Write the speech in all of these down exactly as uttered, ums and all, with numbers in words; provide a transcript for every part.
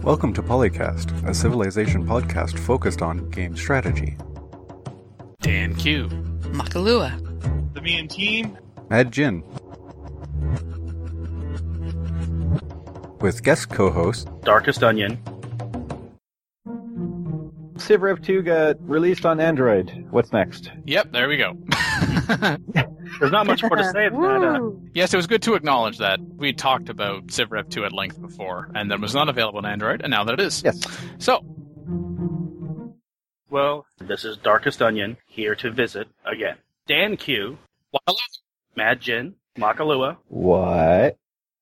Welcome to Polycast, a Civilization podcast focused on game strategy. Dan Q. Makalua. The Mean Team. Mad Jin. With guest co-host Darkest Onion. CivRev two got released on Android. What's next? Yep, there we go. There's not much more to say than that. Uh, Yes, it was good to acknowledge that. We talked about CivRev two at length before, and that it was not available on Android, and now that it is. Yes. So, well, this is Darkest Onion, here to visit again. Dan Q, Wakalua. Mad Jin, Makalua, What?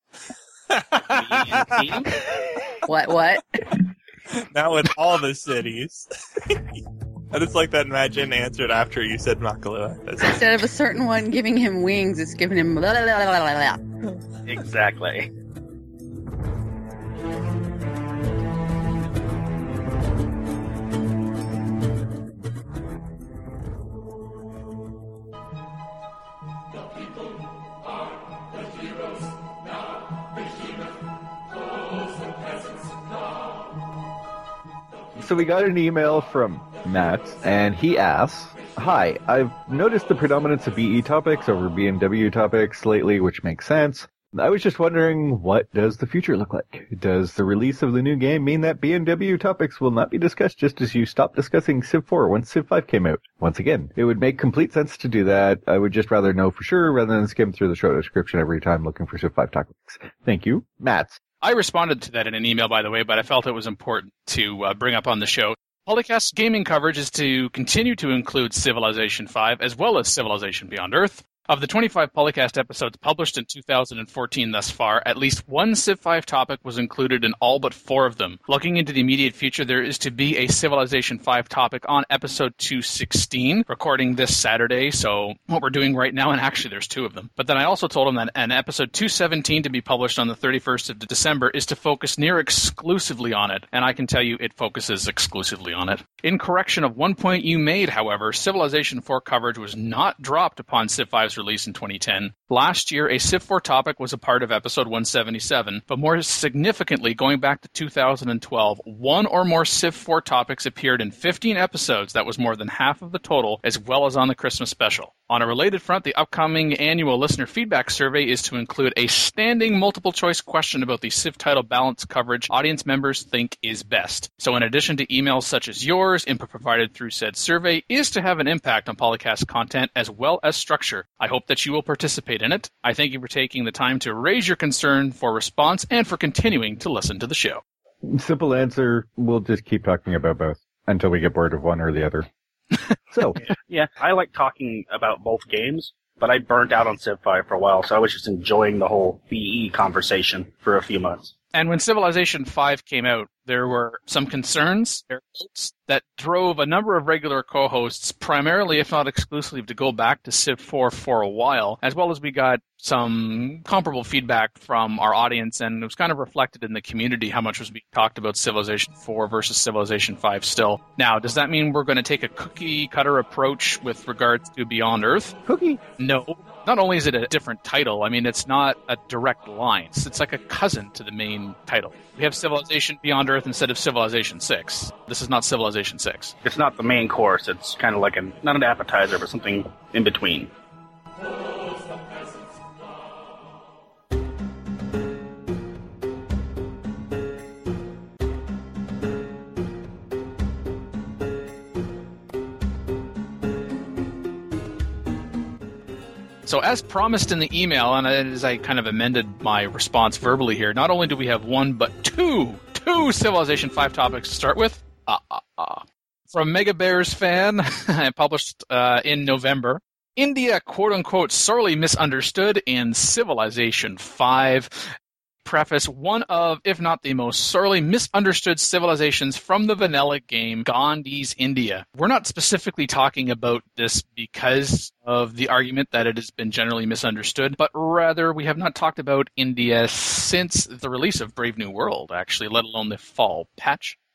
Mean Team. What, what? Now with all the cities. And it's like that Imagine answered after you said Makalua. That's Instead of a certain one giving him wings, it's giving him blah, blah, blah, blah, blah. Exactly. So we got an email from Matt, and he asks, Hi, I've noticed the predominance of B E topics over B M W topics lately, which makes sense. I was just wondering, what does the future look like? Does the release of the new game mean that B M W topics will not be discussed just as you stopped discussing Civ four once Civ five came out? Once again, it would make complete sense to do that. I would just rather know for sure rather than skim through the show description every time looking for Civ five topics. Thank you, Matt. I responded to that in an email, by the way, but I felt it was important to uh, bring up on the show. Polycast's gaming coverage is to continue to include Civilization five as well as Civilization Beyond Earth. Of the twenty-five Polycast episodes published in two thousand fourteen thus far, at least one Civ five topic was included in all but four of them. Looking into the immediate future, there is to be a Civilization five topic on episode two sixteen, recording this Saturday, so what we're doing right now, and actually there's two of them. But then I also told him that an episode two seventeen to be published on the thirty-first of December is to focus near exclusively on it, and I can tell you it focuses exclusively on it. In correction of one point you made, however, Civilization four coverage was not dropped upon Civ five's release in twenty ten. Last year, a Civ four topic was a part of episode one seventy-seven, but more significantly, going back to two thousand twelve, one or more Civ four topics appeared in fifteen episodes. That was more than half of the total, as well as on the Christmas special. On a related front, the upcoming annual listener feedback survey is to include a standing multiple-choice question about the Civ title balance coverage audience members think is best. So in addition to emails such as yours, input provided through said survey is to have an impact on Polycast content as well as structure. I hope that you will participate in it. I thank you for taking the time to raise your concern for response and for continuing to listen to the show. Simple answer, we'll just keep talking about both until we get bored of one or the other. So, Yeah, I like talking about both games, but I burnt out on Civ five for a while, so I was just enjoying the whole B E conversation for a few months. And when Civilization five came out, there were some concerns air quotes, that drove a number of regular co-hosts, primarily, if not exclusively, to go back to Civ four for a while, as well as we got some comparable feedback from our audience, and it was kind of reflected in the community how much was being talked about Civilization four versus Civilization five still. Now, does that mean we're going to take a cookie-cutter approach with regards to Beyond Earth? Cookie? No. Not only is it a different title, I mean, it's not a direct line. It's, it's like a cousin to the main title. We have Civilization Beyond Earth instead of Civilization six. This is not Civilization six. It's not the main course, it's kind of like a, not an appetizer, but something in between. So as promised in the email, and as I kind of amended my response verbally here, not only do we have one, but two, two Civilization five topics to start with. Uh, uh, uh. From Mega Bears fan, published uh, in November. India, quote-unquote, sorely misunderstood in Civilization five. Preface, one of, if not the most sorely misunderstood civilizations from the vanilla game Gandhi's India. We're not specifically talking about this because of the argument that it has been generally misunderstood, but rather we have not talked about India since the release of Brave New World, actually, let alone the fall patch.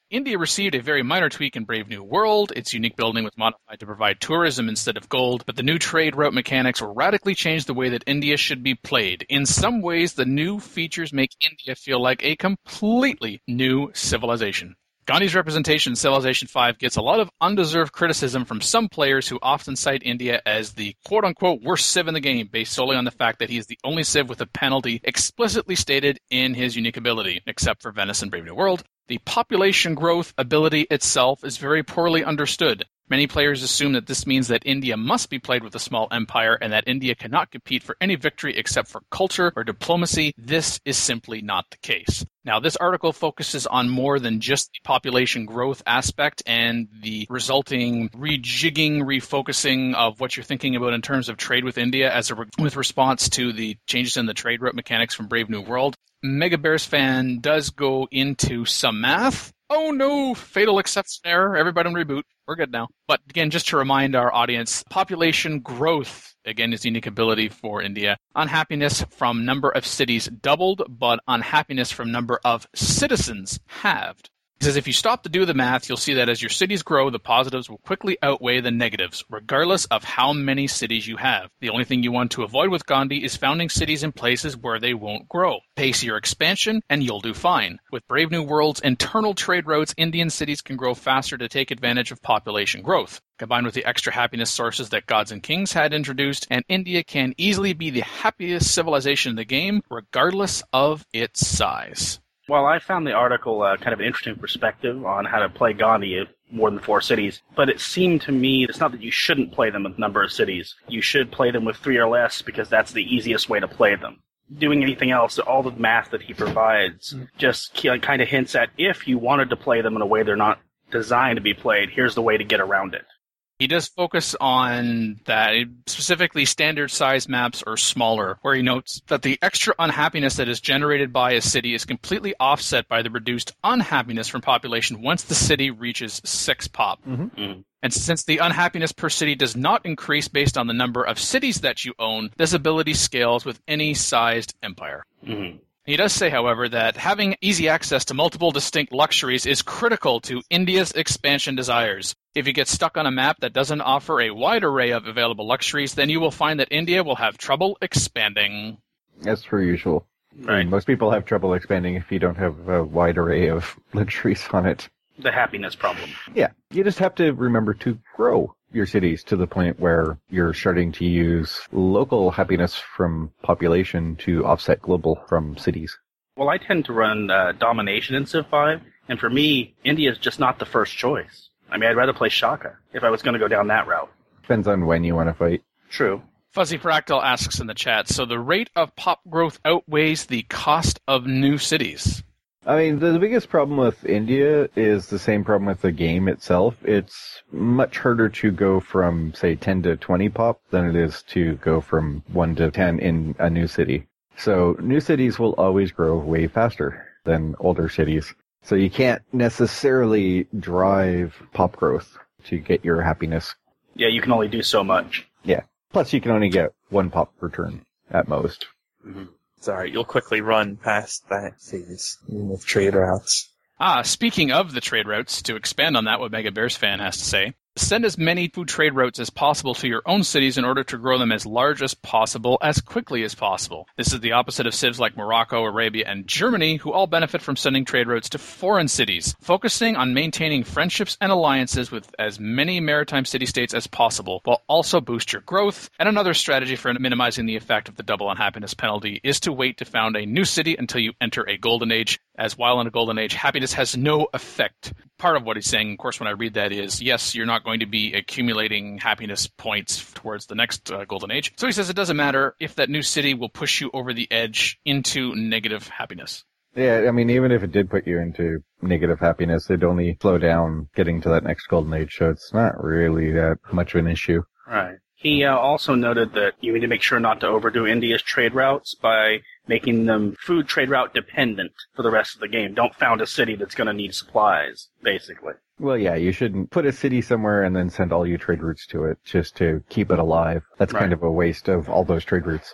India received a very minor tweak in Brave New World. Its unique building was modified to provide tourism instead of gold, but the new trade route mechanics will radically change the way that India should be played. In some ways, the new features make India feel like a completely new civilization. Gandhi's representation in Civilization five gets a lot of undeserved criticism from some players who often cite India as the quote-unquote worst civ in the game, based solely on the fact that he is the only civ with a penalty explicitly stated in his unique ability, except for Venice and Brave New World. The population growth ability itself is very poorly understood. Many players assume that this means that India must be played with a small empire and that India cannot compete for any victory except for culture or diplomacy. This is simply not the case. Now, this article focuses on more than just the population growth aspect and the resulting rejigging, refocusing of what you're thinking about in terms of trade with India as a re- with response to the changes in the trade route mechanics from Brave New World. Mega Bears fan does go into some math. Oh no, fatal exception error. Everybody reboot. We're good now. But again, just to remind our audience, population growth, again, is a unique ability for India. Unhappiness from number of cities doubled, but unhappiness from number of citizens halved. He says if you stop to do the math, you'll see that as your cities grow, the positives will quickly outweigh the negatives, regardless of how many cities you have. The only thing you want to avoid with Gandhi is founding cities in places where they won't grow. Pace your expansion, and you'll do fine. With Brave New World's internal trade routes, Indian cities can grow faster to take advantage of population growth. Combined with the extra happiness sources that Gods and Kings had introduced, and India can easily be the happiest civilization in the game, regardless of its size. Well, I found the article uh, kind of an interesting perspective on how to play Gandhi at more than four cities, but it seemed to me it's not that you shouldn't play them with a number of cities. You should play them with three or less because that's the easiest way to play them. Doing anything else, all the math that he provides just kind of hints at if you wanted to play them in a way they're not designed to be played, here's the way to get around it. He does focus on that, specifically standard size maps or smaller, where he notes that the extra unhappiness that is generated by a city is completely offset by the reduced unhappiness from population once the city reaches six pop. Mm-hmm. Mm. And since the unhappiness per city does not increase based on the number of cities that you own, this ability scales with any sized empire. Mm. He does say, however, that having easy access to multiple distinct luxuries is critical to India's expansion desires. If you get stuck on a map that doesn't offer a wide array of available luxuries, then you will find that India will have trouble expanding. As per usual. Right. I mean, most people have trouble expanding if you don't have a wide array of luxuries on it. The happiness problem. Yeah, you just have to remember to grow your cities to the point where you're starting to use local happiness from population to offset global from cities. Well, I tend to run uh, domination in Civ five, and for me, India is just not the first choice. I mean, I'd rather play Shaka if I was going to go down that route. Depends on when you want to fight. True. Fuzzy Fractal asks in the chat, so the rate of pop growth outweighs the cost of new cities. I mean, the biggest problem with India is the same problem with the game itself. It's much harder to go from, say, ten to twenty pop than it is to go from one to ten in a new city. So new cities will always grow way faster than older cities. So you can't necessarily drive pop growth to get your happiness. Yeah, you can only do so much. Yeah. Plus you can only get one pop per turn at most. Mm-hmm. Sorry, you'll quickly run past that phase with trade routes. Ah, speaking of the trade routes, to expand on that, what Mega Bears fan has to say, send as many food trade routes as possible to your own cities in order to grow them as large as possible, as quickly as possible. This is the opposite of civs like Morocco, Arabia, and Germany, who all benefit from sending trade routes to foreign cities. Focusing on maintaining friendships and alliances with as many maritime city-states as possible will also boost your growth. And another strategy for minimizing the effect of the double unhappiness penalty is to wait to found a new city until you enter a golden age, as while in a golden age, happiness has no effect. Part of what he's saying, of course, when I read that is, yes, you're not going to be accumulating happiness points towards the next uh, golden age. So he says it doesn't matter if that new city will push you over the edge into negative happiness. Yeah, I mean, even if it did put you into negative happiness, it'd only slow down getting to that next golden age, so it's not really that much of an issue. Right. He uh, also noted that you need to make sure not to overdo India's trade routes by making them food trade route dependent for the rest of the game. Don't found a city that's going to need supplies, basically. Well, yeah, you shouldn't put a city somewhere and then send all your trade routes to it just to keep it alive. That's Right. kind of a waste of all those trade routes.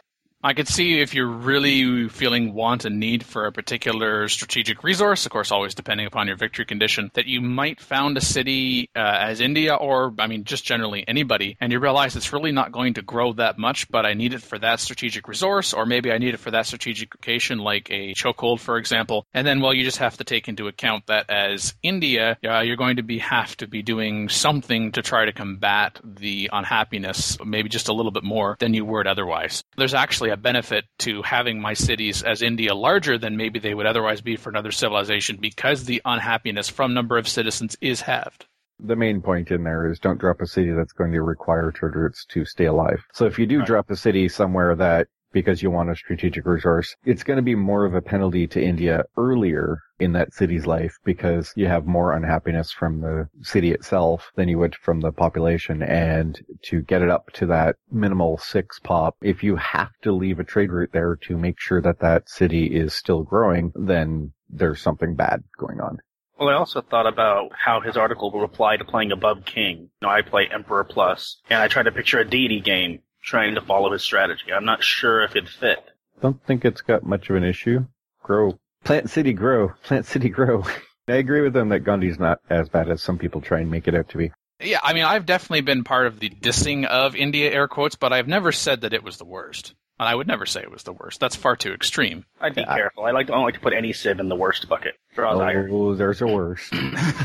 I could see if you're really feeling want and need for a particular strategic resource, of course, always depending upon your victory condition, that you might found a city uh, as India or, I mean, just generally anybody, and you realize it's really not going to grow that much, but I need it for that strategic resource, or maybe I need it for that strategic location, like a chokehold, for example. And then, well, you just have to take into account that as India, uh, you're going to be have to be doing something to try to combat the unhappiness, maybe just a little bit more than you would otherwise. There's actually a benefit to having my cities as India larger than maybe they would otherwise be for another civilization because the unhappiness from number of citizens is halved. The main point in there is don't drop a city that's going to require trade routes to stay alive. So if you do right. drop a city somewhere that, because you want a strategic resource, it's going to be more of a penalty to India earlier in that city's life because you have more unhappiness from the city itself than you would from the population. And to get it up to that minimal six pop, if you have to leave a trade route there to make sure that that city is still growing, then there's something bad going on. Well, I also thought about how his article will apply to playing above king. You know, I play Emperor Plus, and I try to picture a deity game trying to follow his strategy. I'm not sure if it'd fit. Don't think it's got much of an issue. Grow. Plant City grow. Plant City grow. I agree with them that Gandhi's not as bad as some people try and make it out to be. Yeah, I mean, I've definitely been part of the dissing of India, air quotes, but I've never said that it was the worst. And I would never say it was the worst. That's far too extreme. I'd be yeah, careful. I like to, I don't like to put any civ in the worst bucket. Oh, there's a worst.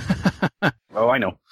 Oh, I know.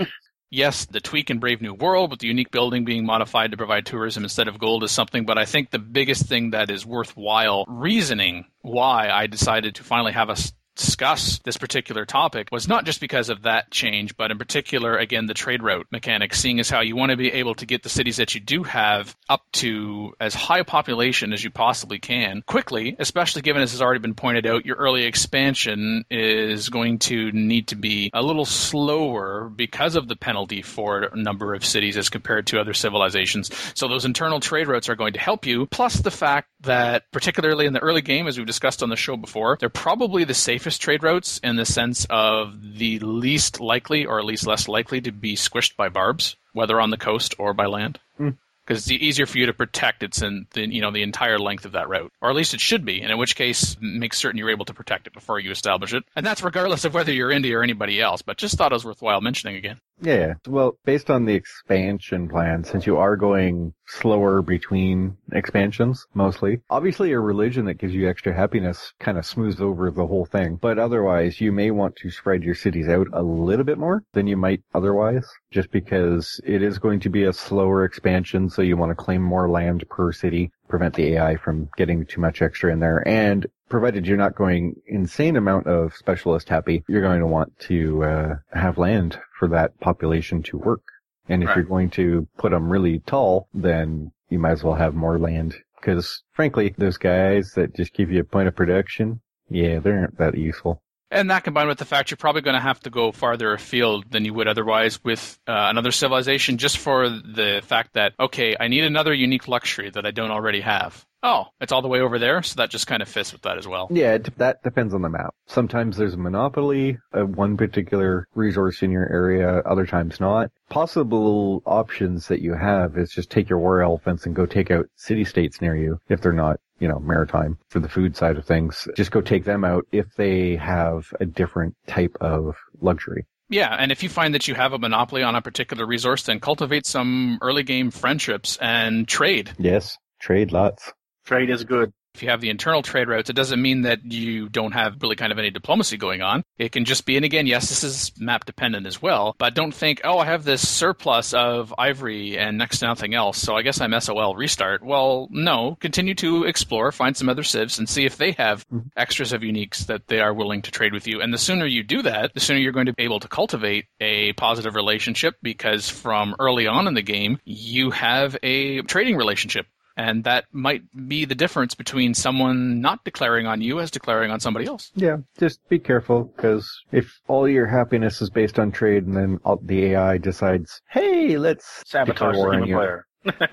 Yes, the tweak in Brave New World with the unique building being modified to provide tourism instead of gold is something, but I think the biggest thing that is worthwhile reasoning why I decided to finally have us discuss this particular topic was not just because of that change, but in particular, again, the trade route mechanic, seeing as how you want to be able to get the cities that you do have up to as high a population as you possibly can quickly, especially given, as has already been pointed out, your early expansion is going to need to be a little slower because of the penalty for a number of cities as compared to other civilizations. So those internal trade routes are going to help you, plus the fact that, particularly in the early game, as we've discussed on the show before, they're probably the safest trade routes in the sense of the least likely, or at least less likely, to be squished by barbs, whether on the coast or by land. Mm. Because it's easier for you to protect it's in the, you know, the entire length of that route. Or at least it should be, and in which case, make certain you're able to protect it before you establish it. And that's regardless of whether you're India or anybody else, but just thought it was worthwhile mentioning again. Yeah, well, based on the expansion plan, since you are going slower between expansions, mostly, obviously a religion that gives you extra happiness kind of smooths over the whole thing. But otherwise, you may want to spread your cities out a little bit more than you might otherwise, just because it is going to be a slower expansion, so you want to claim more land per city, prevent the A I from getting too much extra in there, and provided you're not going insane amount of specialist happy, you're going to want to uh, have land for that population to work. And if right. you're going to put them really tall, then you might as well have more land. Because, frankly, those guys that just give you a point of production, yeah, they aren't that useful. And that combined with the fact you're probably going to have to go farther afield than you would otherwise with uh, another civilization, just for the fact that, okay, I need another unique luxury that I don't already have. Oh, it's all the way over there, so that just kind of fits with that as well. Yeah, it, that depends on the map. Sometimes there's a monopoly of one particular resource in your area, other times not. Possible options that you have is just take your war elephants and go take out city-states near you, if they're not, you know, maritime, for the food side of things. Just go take them out if they have a different type of luxury. Yeah, and if you find that you have a monopoly on a particular resource, then cultivate some early game friendships and trade. Yes, trade lots. Trade is good. If you have the internal trade routes, it doesn't mean that you don't have really kind of any diplomacy going on. It can just be, and again, yes, this is map dependent as well, but don't think, oh, I have this surplus of ivory and next to nothing else, so I guess I'm S O L restart. Well, no, continue to explore, find some other civs, and see if they have mm-hmm. extras of uniques that they are willing to trade with you. And the sooner you do that, the sooner you're going to be able to cultivate a positive relationship, because from early on in the game, you have a trading relationship. And that might be the difference between someone not declaring on you as declaring on somebody else. Yeah, just be careful, because if all your happiness is based on trade and then all, the A I decides, hey, let's sabotage the human player. Yeah,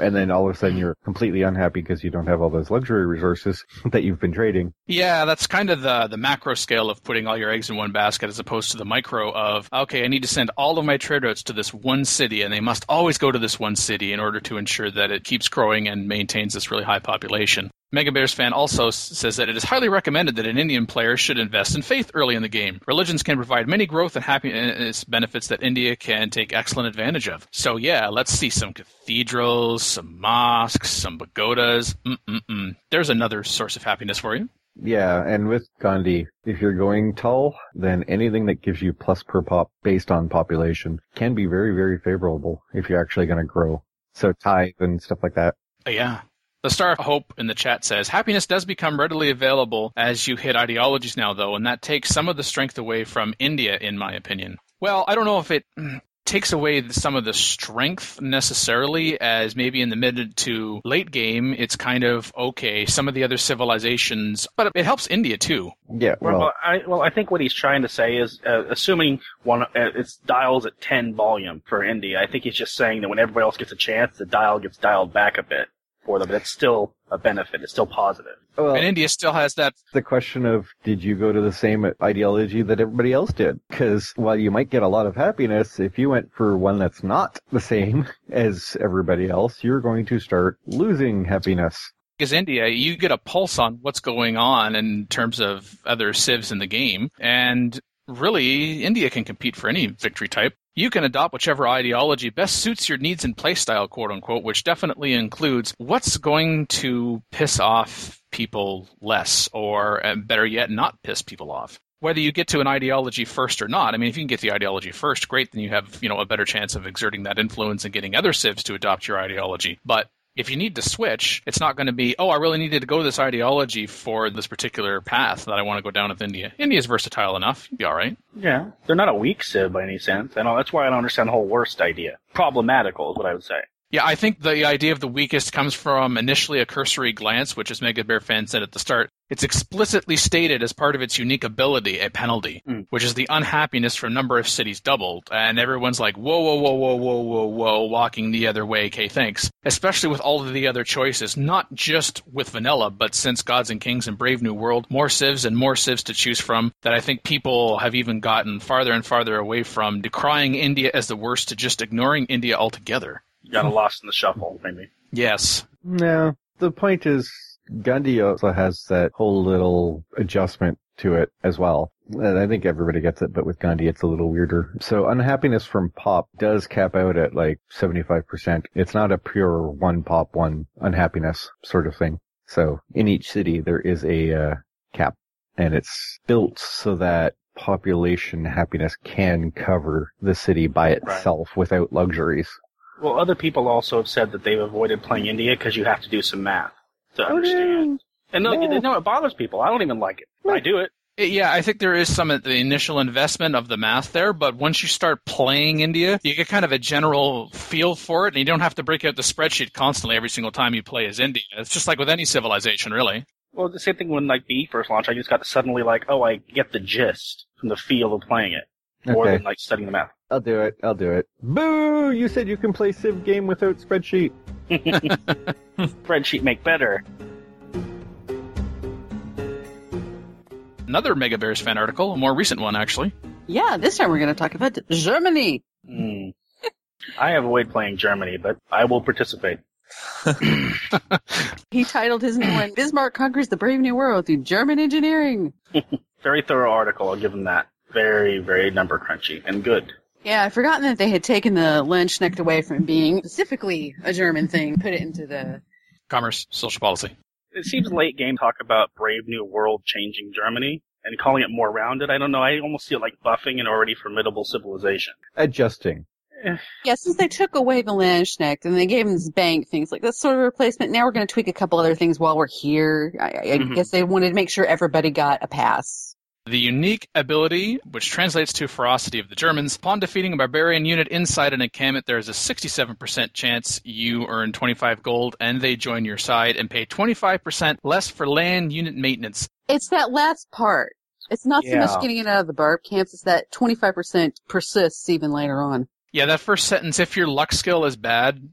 And then all of a sudden you're completely unhappy because you don't have all those luxury resources that you've been trading. Yeah, that's kind of the, the macro scale of putting all your eggs in one basket as opposed to the micro of, okay, I need to send all of my trade routes to this one city, and they must always go to this one city in order to ensure that it keeps growing and maintains this really high population. Mega Bears fan also s- says that it is highly recommended that an Indian player should invest in faith early in the game. Religions can provide many growth and happiness benefits that India can take excellent advantage of. So yeah, let's see some cathedrals, some mosques, some pagodas. Mm-mm-mm. There's another source of happiness for you. Yeah, and with Gandhi, if you're going tall, then anything that gives you plus per pop based on population can be very, very favorable if you're actually going to grow. So tithe and stuff like that. Uh, yeah. The Star of Hope in the chat says, happiness does become readily available as you hit ideologies now, though, and that takes some of the strength away from India, in my opinion. Well, I don't know if it takes away some of the strength necessarily, as maybe in the mid to late game, it's kind of okay, some of the other civilizations, but it helps India, too. Yeah, Well, well, I, well, I think what he's trying to say is, uh, assuming one, uh, it's dials at ten volume for India, I think he's just saying that when everybody else gets a chance, the dial gets dialed back a bit for them. But it's still a benefit. It's still positive. well And India still has that. the question of, did you go to the same ideology that everybody else did? Because while you might get a lot of happiness, if you went for one that's not the same as everybody else, you're going to start losing happiness. Because India, you get a pulse on what's going on in terms of other civs in the game, and really, India can compete for any victory type. You can adopt whichever ideology best suits your needs and playstyle, quote-unquote, which definitely includes what's going to piss off people less, or and better yet, not piss people off. Whether you get to an ideology first or not, I mean, if you can get the ideology first, great, then you have, you know, a better chance of exerting that influence and getting other civs to adopt your ideology. But if you need to switch, it's not going to be, oh, I really needed to go to this ideology for this particular path that I want to go down with India. India's versatile enough. You'd be all right. Yeah. They're not a weak civ by any sense. I know that's why I don't understand the whole worst idea. Problematical is what I would say. Yeah, I think the idea of the weakest comes from initially a cursory glance, which, as Mega Bear fan said at the start, it's explicitly stated as part of its unique ability, a penalty, Mm. which is the unhappiness for number of cities doubled. And everyone's like, whoa, whoa, whoa, whoa, whoa, whoa, whoa, walking the other way, okay, thanks. Especially with all of the other choices, not just with vanilla, but since Gods and Kings and Brave New World, more civs and more civs to choose from, that I think people have even gotten farther and farther away from decrying India as the worst to just ignoring India altogether. You got lost in the shuffle, maybe. Yes. No, the point is, Gandhi also has that whole little adjustment to it as well. And I think everybody gets it, but with Gandhi it's a little weirder. So unhappiness from pop does cap out at like seventy-five percent. It's not a pure one pop, one unhappiness sort of thing. So in each city there is a uh, cap, and it's built so that population happiness can cover the city by itself without luxuries. Well, other people also have said that they've avoided playing India because you have to do some math to understand. And no, Yeah. no, it bothers people. I don't even like it. I do it. Yeah, I think there is some of the initial investment of the math there, but once you start playing India, you get kind of a general feel for it, and you don't have to break out the spreadsheet constantly every single time you play as India. It's just like with any civilization, really. Well, the same thing when like B first launched. I just got to suddenly like, oh, I get the gist from the feel of playing it, more Okay. than like studying the math. I'll do it. I'll do it. Boo! You said you can play Civ game without spreadsheet. Spreadsheet make better. Another Mega Bears fan article, a more recent one, actually. Yeah, this time we're going to talk about Germany. Mm. I avoid playing Germany, but I will participate. He titled his new one, Bismarck Conquers the Brave New World Through German Engineering. Very thorough article. I'll give them that. Very, very number crunchy and good. Yeah, I'd forgotten that they had taken the Landsknecht away from being specifically a German thing, put it into the... Commerce, social policy. It seems late game talk about Brave New World changing Germany and calling it more rounded. I don't know. I almost see it like buffing an already formidable civilization. Adjusting. Yeah, since they took away the Landsknecht and they gave him this bank things like that's sort of a replacement, now we're going to tweak a couple other things while we're here. I, I Mhm. guess they wanted to make sure everybody got a pass. The unique ability, which translates to ferocity of the Germans, upon defeating a barbarian unit inside an encampment, there is a sixty-seven percent chance you earn twenty-five gold and they join your side and pay twenty-five percent less for land unit maintenance. It's that last part. It's not so Yeah. much getting it out of the barb camps, it's that twenty-five percent persists even later on. Yeah, that first sentence, if your luck skill is bad.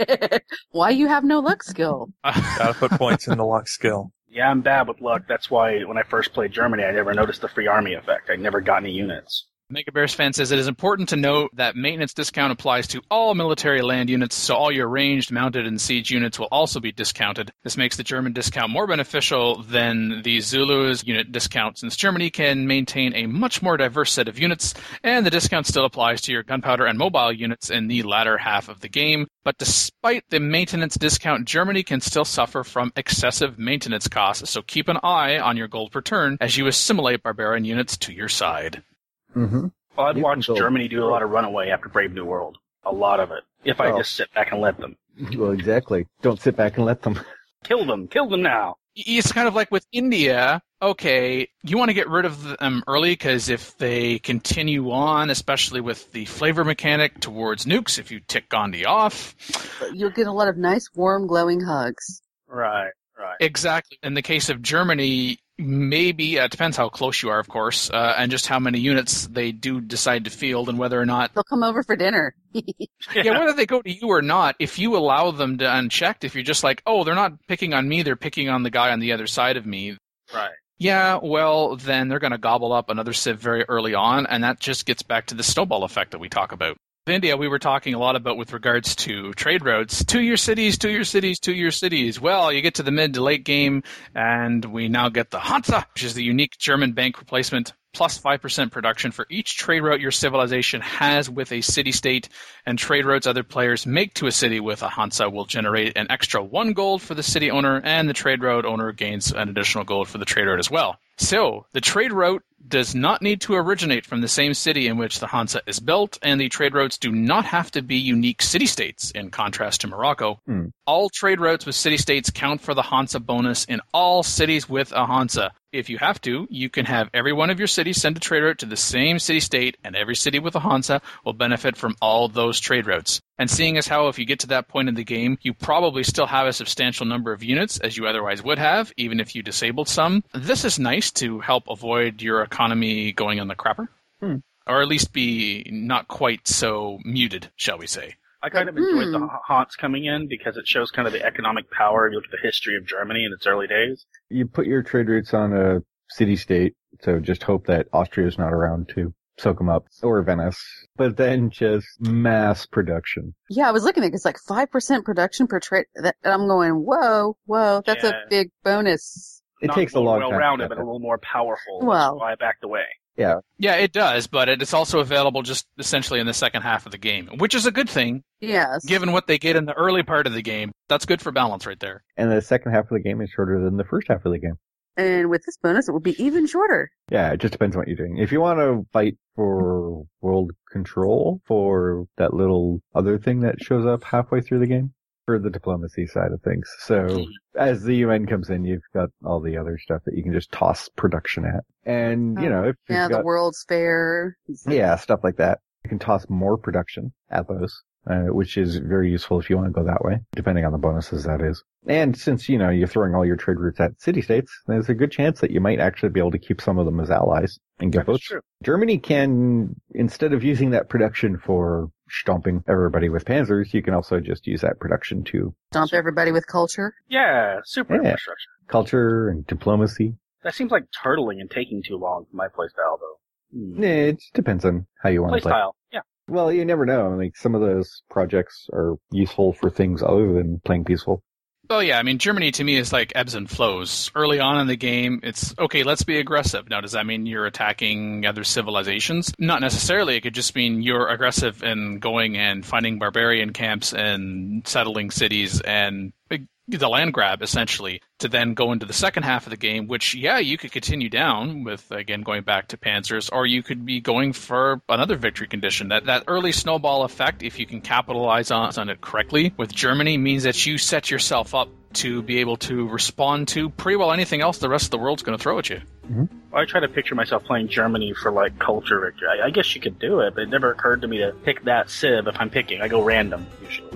Why you have no luck skill? Gotta put points in the luck skill. Yeah, I'm bad with luck. That's why when I first played Germany, I never noticed the free army effect. I never got any units. Mega Bears fan says it is important to note that maintenance discount applies to all military land units, so all your ranged, mounted, and siege units will also be discounted. This makes the German discount more beneficial than the Zulu's unit discount, since Germany can maintain a much more diverse set of units, and the discount still applies to your gunpowder and mobile units in the latter half of the game. But despite the maintenance discount, Germany can still suffer from excessive maintenance costs, so keep an eye on your gold per turn as you assimilate barbarian units to your side. Mm-hmm. Well, I'd You watch can go- Germany do a lot of runaway after Brave New World. A lot of it. If I Oh. just sit back and let them. Well, exactly. Don't sit back and let them. Kill them. Kill them now. It's kind of like with India. Okay, you want to get rid of them early because if they continue on, especially with the flavor mechanic towards nukes, if you tick Gandhi off. You'll get a lot of nice, warm, glowing hugs. Right, right. Exactly. In the case of Germany, maybe, uh, it depends how close you are, of course, uh, and just how many units they do decide to field and whether or not. They'll come over for dinner. Yeah, whether they go to you or not, if you allow them to unchecked, if you're just like, oh, they're not picking on me, they're picking on the guy on the other side of me. Right. Yeah, well, then they're going to gobble up another civ very early on, and that just gets back to the snowball effect that we talk about. In India, we were talking a lot about with regards to trade routes. Two-year cities, two-year cities, two-year cities. Well, you get to the mid to late game, and we now get the Hansa, which is the unique German bank replacement, plus five percent production for each trade route your civilization has with a city-state, and trade routes other players make to a city with a Hansa will generate an extra one gold for the city owner, and the trade route owner gains an additional gold for the trade route as well. So, the trade route does not need to originate from the same city in which the Hansa is built, and the trade routes do not have to be unique city-states, in contrast to Morocco. Hmm. All trade routes with city-states count for the Hansa bonus in all cities with a Hansa. If you have to, you can have every one of your cities send a trade route to the same city-state, and every city with a Hansa will benefit from all those trade routes. And seeing as how if you get to that point in the game, you probably still have a substantial number of units, as you otherwise would have, even if you disabled some, this is nice to help avoid your economy going on the crapper. Hmm. Or at least be not quite so muted, shall we say. I kind of enjoyed Hmm. the Hans coming in because it shows kind of the economic power. You look at the history of Germany in its early days. You put your trade routes on a city-state, so just hope that Austria's not around to soak them up, or Venice. But then just mass production. Yeah, I was looking at it. It's like five percent production per trade. That, and I'm going, whoa, whoa, that's Yeah. a big bonus. It Not takes a more long time. to well-rounded, get but a that. little more powerful. Well. That's why I backed away. Yeah. Yeah, it does, but it's also available just essentially in the second half of the game, which is a good thing, Yes. given what they get in the early part of the game. That's good for balance right there. And the second half of the game is shorter than the first half of the game. And with this bonus, it will be even shorter. Yeah, it just depends on what you're doing. If you want to fight for world control for that little other thing that shows up halfway through the game, for the diplomacy side of things. So as the U N comes in, you've got all the other stuff that you can just toss production at. And, you know, if Yeah, you've the got, World's Fair. yeah, stuff like that, you can toss more production at those. Uh, which is very useful if you want to go that way, depending on the bonuses, that is. And since, you know, you're throwing all your trade routes at city-states, there's a good chance that you might actually be able to keep some of them as allies and get That's votes. true. Germany can, instead of using that production for stomping everybody with panzers, you can also just use that production to Stomp everybody with culture. Yeah, super Yeah. infrastructure. culture and diplomacy. That seems like turtling and taking too long for my playstyle, though. Hmm. Eh, It just depends on how you want to play. Playstyle, yeah. Well, you never know. Like, some of those projects are useful for things other than playing peaceful. Oh yeah, I mean, Germany to me is like ebbs and flows. Early on in the game, it's, okay, let's be aggressive. Now, does that mean you're attacking other civilizations? Not necessarily. It could just mean you're aggressive in going and finding barbarian camps and settling cities and the land grab, essentially, to then go into the second half of the game, which, yeah, you could continue down with, again, going back to panzers, or you could be going for another victory condition. That that early snowball effect, if you can capitalize on, on it correctly, with Germany, means that you set yourself up to be able to respond to pretty well anything else the rest of the world's going to throw at you. Well, I try to picture myself playing Germany for, like, culture victory. I, I guess you could do it, but it never occurred to me to pick that civ if I'm picking. I go random, usually.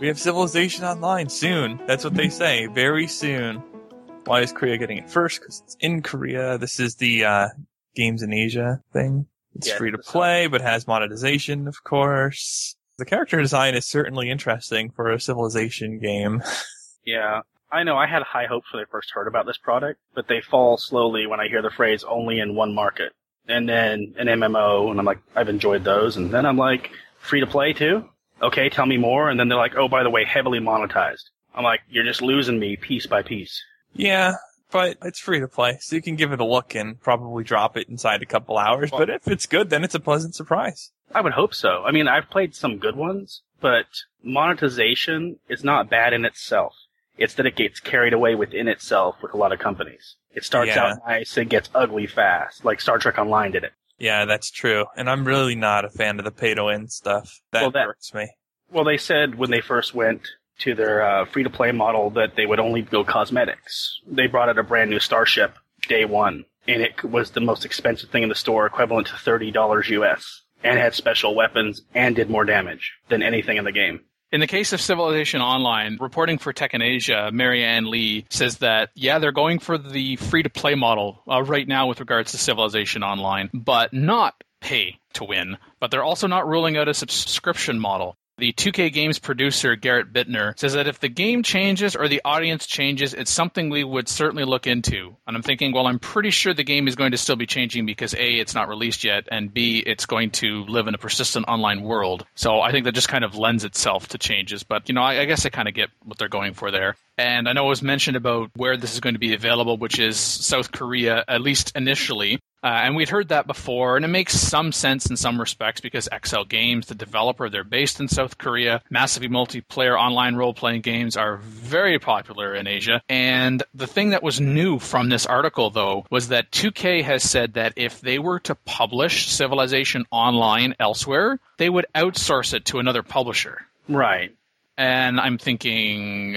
We have Civilization Online soon. That's what they say. Very soon. Why is Korea getting it first? Because it's in Korea. This is the uh, Games in Asia thing. It's Yeah, free to that's play, but has monetization, of course. The character design is certainly interesting for a Civilization game. Yeah. I know I had high hopes when I first heard about this product, but they fall slowly when I hear the phrase only in one market. And then an M M O, and I'm like, I've enjoyed those. And then I'm like, free to play too? Okay, tell me more. And then they're like, oh, by the way, heavily monetized. I'm like, you're just losing me piece by piece. Yeah, but it's free to play, so you can give it a look and probably drop it inside a couple hours. Well, but if it's good, then it's a pleasant surprise. I would hope so. I mean, I've played some good ones, but monetization is not bad in itself. It's that it gets carried away within itself with a lot of companies. It starts Yeah. out nice, it gets ugly fast, like Star Trek Online did it. Yeah, that's true. And I'm really not a fan of the pay-to-win stuff. That, Well, that- hurts me. Well, they said when they first went to their uh, free-to-play model that they would only build cosmetics. They brought out a brand new Starship day one, and it was the most expensive thing in the store, equivalent to thirty dollars U S, and had special weapons and did more damage than anything in the game. In the case of Civilization Online, reporting for Tech in Asia, Marianne Lee says that, yeah, they're going for the free-to-play model uh, right now with regards to Civilization Online, but not pay to win. But they're also not ruling out a subscription model. The two K Games producer, Garrett Bittner, says that if the game changes or the audience changes, it's something we would certainly look into. And I'm thinking, well, I'm pretty sure the game is going to still be changing because A, it's not released yet, and B, it's going to live in a persistent online world. So I think that just kind of lends itself to changes. But, you know, I, I guess I kind of get what they're going for there. And I know it was mentioned about where this is going to be available, which is South Korea, at least initially. Uh, and we'd heard that before, and it makes some sense in some respects because X L Games, the developer, they're based in South Korea. Massively multiplayer online role-playing games are very popular in Asia. And the thing that was new from this article, though, was that two K has said that if they were to publish Civilization Online elsewhere, they would outsource it to another publisher. Right. And I'm thinking,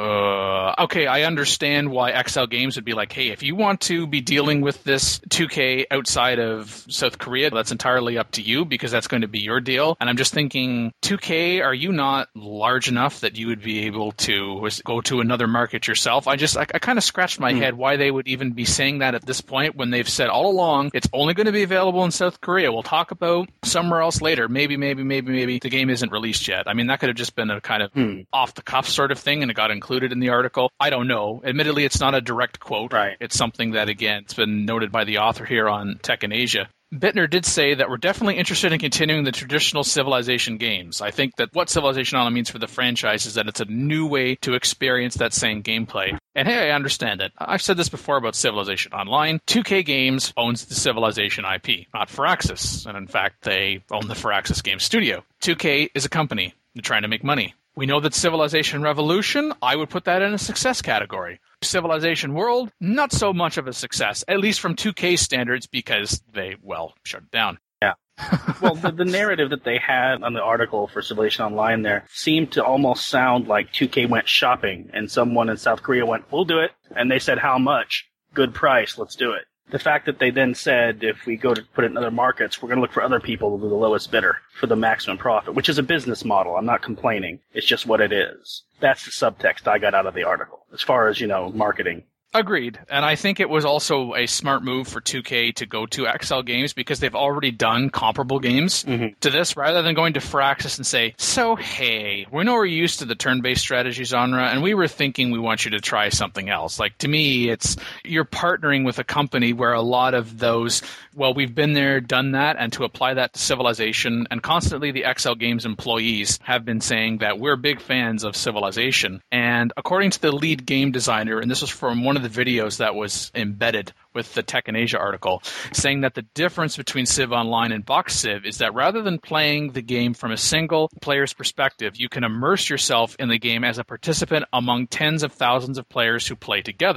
uh, okay, I understand why X L Games would be like, hey, if you want to be dealing with this two K outside of South Korea, that's entirely up to you because that's going to be your deal. And I'm just thinking, two K, are you not large enough that you would be able to go to another market yourself? I just, I, I kind of scratched my mm. head why they would even be saying that at this point when they've said all along, it's only going to be available in South Korea. We'll talk about somewhere else later. Maybe, maybe, maybe, maybe the game isn't released yet. I mean, that could have just been a kind of Hmm. off-the-cuff sort of thing, and it got included in the article. I don't know. Admittedly, it's not a direct quote. Right. It's something that, again, it's been noted by the author here on Tech in Asia. Bittner did say that we're definitely interested in continuing the traditional Civilization games. I think that what Civilization Online means for the franchise is that it's a new way to experience that same gameplay. And hey, I understand it. I've said this before about Civilization Online. two K Games owns the Civilization I P, not Firaxis. And in fact, they own the Firaxis Game Studio. two K is a company. They're trying to make money. We know that Civilization Revolution, I would put that in a success category. Civilization World, not so much of a success, at least from two K standards, because they, well, shut it down. Yeah. Well, the, the narrative that they had on the article for Civilization Online there seemed to almost sound like two K went shopping, and someone in South Korea went, we'll do it. And they said, how much? Good price, let's do it. The fact that they then said, if we go to put it in other markets, we're going to look for other people to be the lowest bidder for the maximum profit, which is a business model. I'm not complaining. It's just what it is. That's the subtext I got out of the article, as far as, you know, marketing. Agreed. And I think it was also a smart move for two K to go to X L Games because they've already done comparable games mm-hmm. to this, rather than going to Firaxis and say, so hey, we know we're used to the turn-based strategy genre, and we were thinking we want you to try something else. Like, to me, it's you're partnering with a company where a lot of those, well, we've been there, done that, and to apply that to Civilization, and constantly the X L Games employees have been saying that we're big fans of Civilization. And according to the lead game designer, and this was from one of the videos that was embedded with the Tech in Asia article, saying that the difference between Civ Online and Box Civ is that rather than playing the game from a single player's perspective, you can immerse yourself in the game as a participant among tens of thousands of players who play together.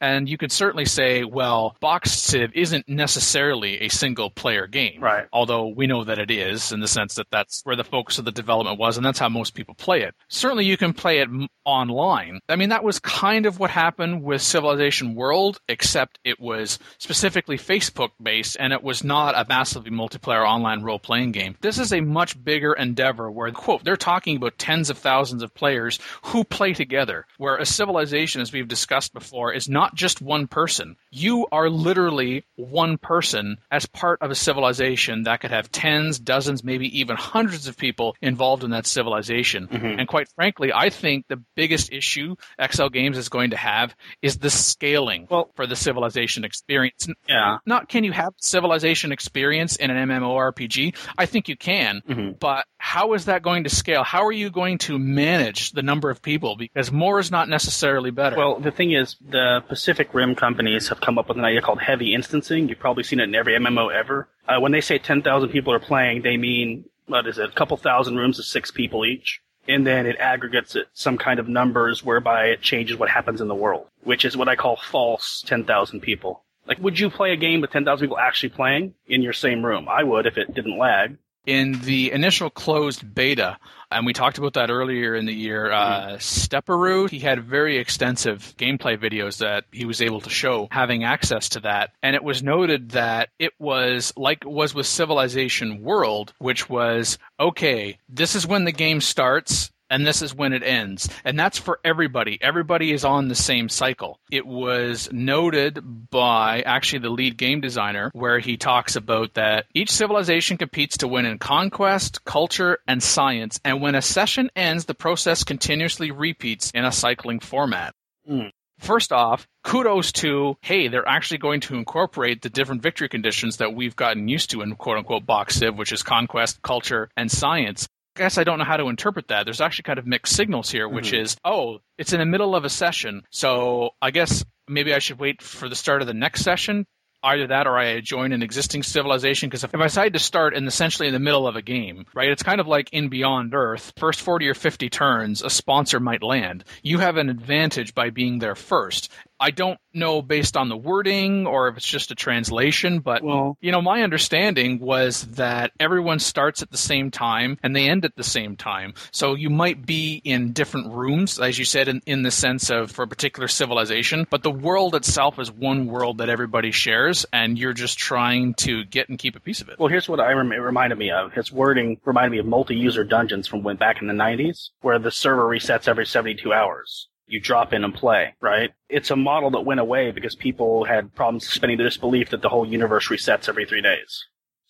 And you could certainly say, well, Box Civ isn't necessarily a single-player game. Right. Although we know that it is, in the sense that that's where the focus of the development was, and that's how most people play it. Certainly you can play it m- online. I mean, that was kind of what happened with Civilization World, except it was specifically Facebook-based, and it was not a massively multiplayer online role-playing game. This is a much bigger endeavor where, quote, they're talking about tens of thousands of players who play together, where a civilization, as we've discussed before, is not just one person. You are literally one person as part of a civilization that could have tens, dozens, maybe even hundreds of people involved in that civilization. Mm-hmm. And quite frankly, I think the biggest issue X L Games is going to have is the scaling well, for the civilization experience. Yeah. Not can you have civilization experience in an MMORPG? I think you can, mm-hmm. but how is that going to scale? How are you going to manage the number of people? Because more is not necessarily better. Well, the thing is, the Pacific Rim companies have come up with an idea called heavy instancing. You've probably seen it in every M M O ever. Uh, when they say ten thousand people are playing, they mean, what is it, a couple thousand rooms of six people each. And then it aggregates it some kind of numbers whereby it changes what happens in the world, which is what I call false ten thousand people. Like, would you play a game with ten thousand people actually playing in your same room? I would if it didn't lag. In the initial closed beta, and we talked about that earlier in the year, uh, Stepperoo, he had very extensive gameplay videos that he was able to show having access to that. And it was noted that it was like it was with Civilization World, which was, okay, this is when the game starts, and this is when it ends. And that's for everybody. Everybody is on the same cycle. It was noted by actually the lead game designer where he talks about that each civilization competes to win in conquest, culture, and science. And when a session ends, the process continuously repeats in a cycling format. Mm. First off, kudos to, hey, they're actually going to incorporate the different victory conditions that we've gotten used to in quote-unquote Box Civ, which is conquest, culture, and science. I guess I don't know how to interpret that. There's actually kind of mixed signals here, which mm-hmm. is, oh, it's in the middle of a session, so I guess maybe I should wait for the start of the next session. Either that or I join an existing civilization, because if I decide to start in essentially in the middle of a game, right, it's kind of like in Beyond Earth, first forty or fifty turns, a sponsor might land. You have an advantage by being there first. I don't know based on the wording or if it's just a translation, but, well, you know, my understanding was that everyone starts at the same time and they end at the same time. So you might be in different rooms, as you said, in, in the sense of for a particular civilization, but the world itself is one world that everybody shares, and you're just trying to get and keep a piece of it. Well, here's what I rem- it reminded me of. His wording reminded me of multi-user dungeons from when back in the nineties, where the server resets every seventy-two hours. You drop in and play, right? It's a model that went away because people had problems suspending their disbelief that the whole universe resets every three days.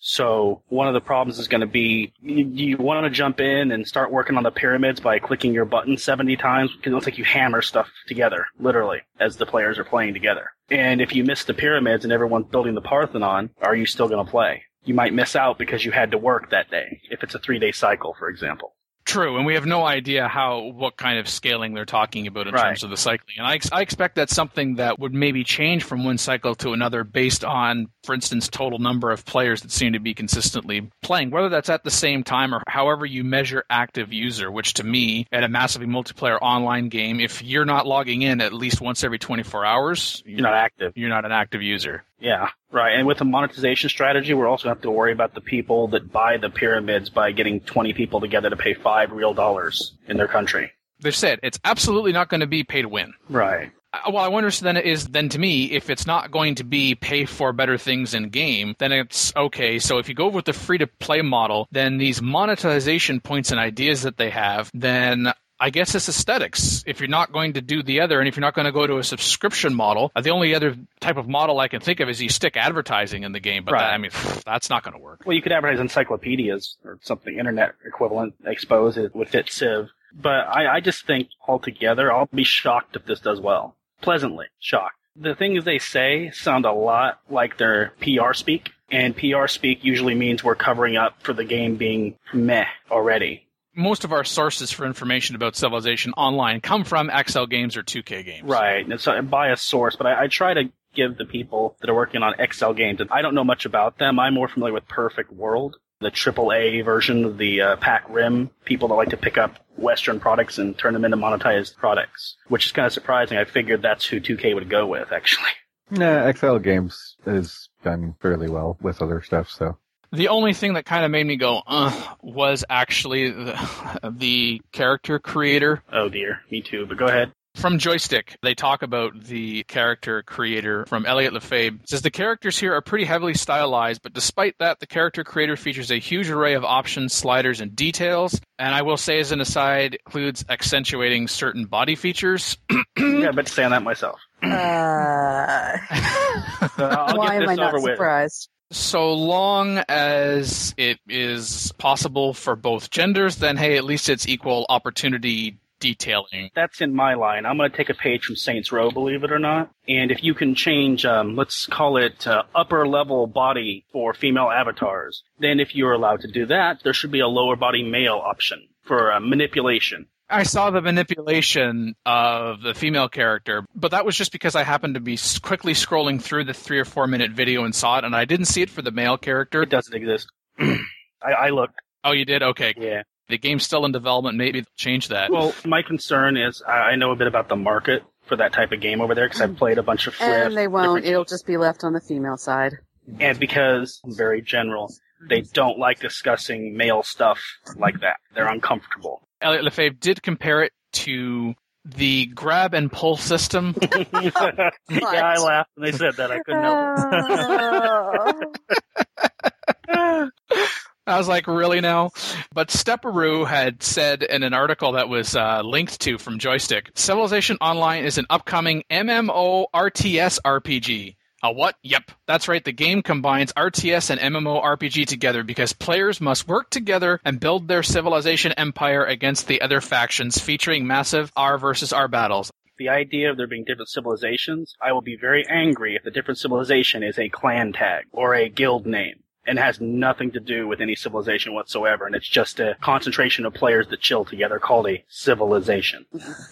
So one of the problems is going to be, you, you want to jump in and start working on the pyramids by clicking your button seventy times, because it looks like you hammer stuff together, literally, as the players are playing together. And if you miss the pyramids and everyone's building the Parthenon, are you still going to play? You might miss out because you had to work that day, if it's a three-day cycle, for example. True, and we have no idea how what kind of scaling they're talking about in right. terms of the cycling. And I, I expect that's something that would maybe change from one cycle to another based on, for instance, total number of players that seem to be consistently playing, whether that's at the same time or however you measure active user, which to me, at a massively multiplayer online game, if you're not logging in at least once every twenty-four hours, you're not active. You're not an active user. Yeah, right. And with the monetization strategy, we're also going to have to worry about the people that buy the pyramids by getting twenty people together to pay five real dollars in their country. They've said it's absolutely not going to be pay to win. Right. Well, I wonder then is then to me, if it's not going to be pay for better things in game, then it's okay. So if you go with the free to play model, then these monetization points and ideas that they have, then I guess it's aesthetics. If you're not going to do the other, and if you're not going to go to a subscription model, the only other type of model I can think of is you stick advertising in the game. But right. that, I mean, that's not going to work. Well, you could advertise encyclopedias or something, internet equivalent, I suppose, it would fit Civ. But I, I just think altogether, I'll be shocked if this does well. Pleasantly shocked. The things they say sound a lot like their P R speak, and P R speak usually means we're covering up for the game being meh already. Most of our sources for information about Civilization Online come from X L Games or two K Games. Right. It's a biased source, but I, I try to give the people that are working on X L Games, and I don't know much about them. I'm more familiar with Perfect World. the triple A version of the uh, Pac Rim, people that like to pick up Western products and turn them into monetized products, which is kind of surprising. I figured that's who two K would go with, actually. Nah, X L Games has done fairly well with other stuff, so. The only thing that kind of made me go, uh, was actually the, the character creator. Oh dear, me too, but go ahead. From Joystick, they talk about the character creator from Elliot Lefebvre. It says, the characters here are pretty heavily stylized, but despite that, the character creator features a huge array of options, sliders, and details. And I will say, as an aside, includes accentuating certain body features. Yeah, I bet to say on that myself. Uh, So I'll why get am this I not over with. surprised? So long as it is possible for both genders, then hey, at least it's equal opportunity detailing. That's in my line. I'm going to take a page from Saints Row, believe it or not. And if you can change, um, let's call it uh, upper level body for female avatars, then if you're allowed to do that, there should be a lower body male option for uh, manipulation. I saw the manipulation of the female character, but that was just because I happened to be s- quickly scrolling through the three or four minute video and saw it, and I didn't see it for the male character. It doesn't exist. I, I looked. Oh, you did? Okay. Yeah. The game's still in development. Maybe they'll change that. Well, my concern is I I know a bit about the market for that type of game over there because I've played a bunch of Fliff. And they won't. different- It'll just be left on the female side. And because, very general, they don't like discussing male stuff like that. They're uncomfortable. Elliot Lefebvre did compare it to the grab and pull system. Yeah, I laughed when they said that. I couldn't help Uh, it. I was like, really now? But Stepperoo had said in an article that was uh, linked to from Joystick, Civilization Online is an upcoming M M O R T S R P G. A what? Yep, that's right. The game combines R T S and M M O R P G together because players must work together and build their civilization empire against the other factions, featuring massive R versus R battles. The idea of there being different civilizations, I will be very angry if the different civilization is a clan tag or a guild name and has nothing to do with any civilization whatsoever, and it's just a concentration of players that chill together called a civilization.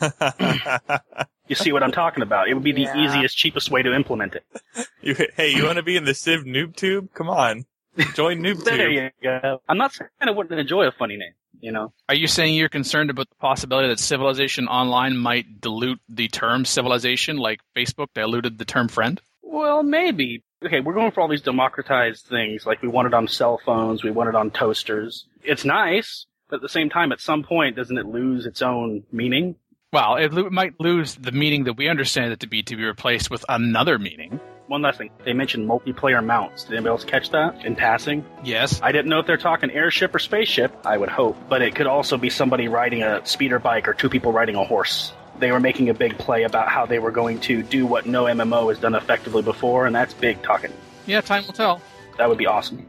You see what I'm talking about? It would be the Yeah. easiest, cheapest way to implement it. You, hey, you want to be in the Civ Noob Tube? Come on. Join Noob There Tube. you go. I'm not saying I wouldn't enjoy a funny name, you know? Are you saying you're concerned about the possibility that Civilization Online might dilute the term civilization like Facebook diluted the term friend? Well, maybe. Okay, we're going for all these democratized things, like we want it on cell phones, we want it on toasters. It's nice, but at the same time, at some point, doesn't it lose its own meaning? Well, it lo- might lose the meaning that we understand it to be to be replaced with another meaning. One last thing. They mentioned multiplayer mounts. Did anybody else catch that in passing? Yes. I didn't know if they're talking airship or spaceship, I would hope, but it could also be somebody riding a speeder bike or two people riding a horse. They were making a big play about how they were going to do what no M M O has done effectively before, and that's big talking. Yeah, time will tell. That would be awesome.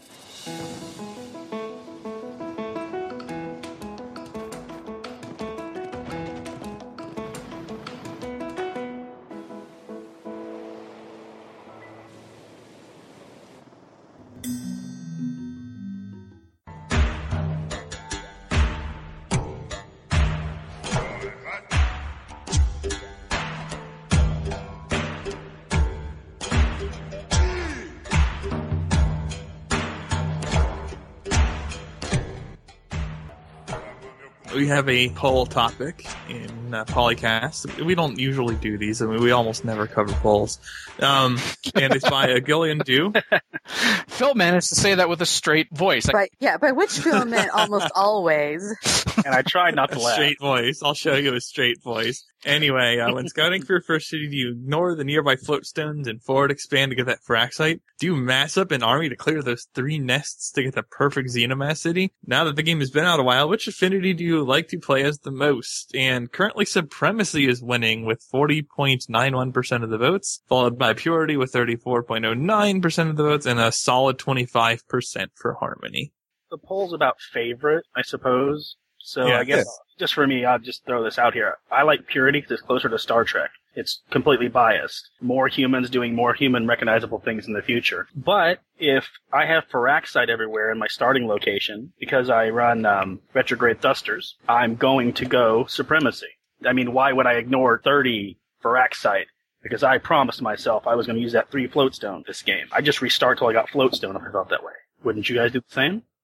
We have a poll topic in uh, Polycast. We don't usually do these. I mean, we almost never cover polls. Um, and it's by uh, Gillian Dew. Phil managed to say that with a straight voice. Like, Right, yeah, by which film meant almost always. And I tried not A to laugh. straight voice. I'll show you a straight voice. Anyway, uh, when scouting for your first city, do you ignore the nearby floatstones and forward expand to get that frac site? Do you mass up an army to clear those three nests to get the perfect Xenomass city? Now that the game has been out a while, which affinity do you like to play as the most? And currently Supremacy is winning with forty point nine one percent of the votes, followed by Purity with thirty-four point zero nine percent of the votes, and a solid twenty-five percent for Harmony. The poll's about favorite, I suppose. So Yeah, I guess just for me, I'll just throw this out here. I like Purity because it's closer to Star Trek. It's completely biased. More humans doing more human recognizable things in the future. But if I have Firaxite everywhere in my starting location, because I run um, Retrograde Thusters, I'm going to go Supremacy. I mean, why would I ignore thirty Firaxite? Because I promised myself I was going to use that three Floatstone this game. I just restart till I got Floatstone if I felt that way. Wouldn't you guys do the same?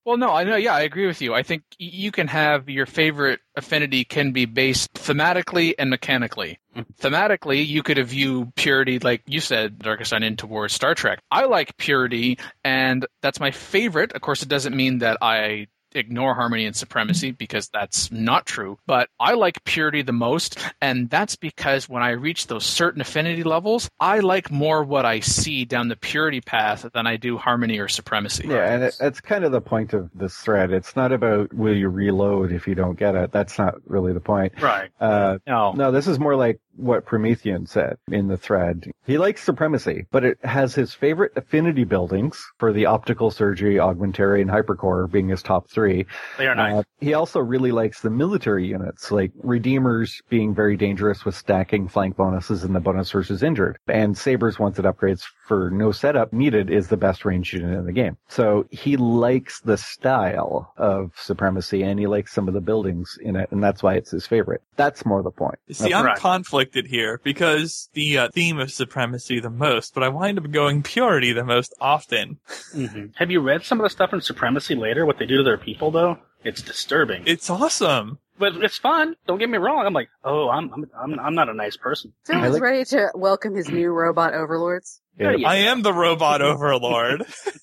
Well, no, I know. Yeah, I agree with you. I think y- you can have your favorite affinity can be based thematically and mechanically. Thematically, you could view purity, like you said, Darkest Onion, towards Star Trek. I like purity, and that's my favorite. Of course, it doesn't mean that I ignore harmony and supremacy, because that's not true. But I like purity the most, and that's because when I reach those certain affinity levels, I like more what I see down the purity path than I do harmony or supremacy. Yeah, and it, it's kind of the point of this thread. It's not about will you reload if you don't get it. That's not really the point. Right. Uh, No. no, this is more like what Promethean said in the thread. He likes supremacy, but it has his favorite affinity buildings for the optical surgery, augmentary, and hypercore being his top three. They are nice. Uh, he also really likes the military units, like Redeemers being very dangerous with stacking flank bonuses and the bonus versus injured. And Saber's wanted upgrades for no setup needed is the best range unit in the game. So he likes the style of supremacy, and he likes some of the buildings in it, and that's why it's his favorite. That's more the point. See, I'm Right. conflicted here because the uh, theme of supremacy the most, but I wind up going purity the most often. hmm Have you read some of the stuff in Supremacy later, what they do to their people, though? It's disturbing. It's awesome. But it's fun. Don't get me wrong. I'm like, oh, I'm I'm I'm, I'm not a nice person. Phil I is like- ready to welcome his new robot overlords. Yeah, yeah. I am the robot overlord.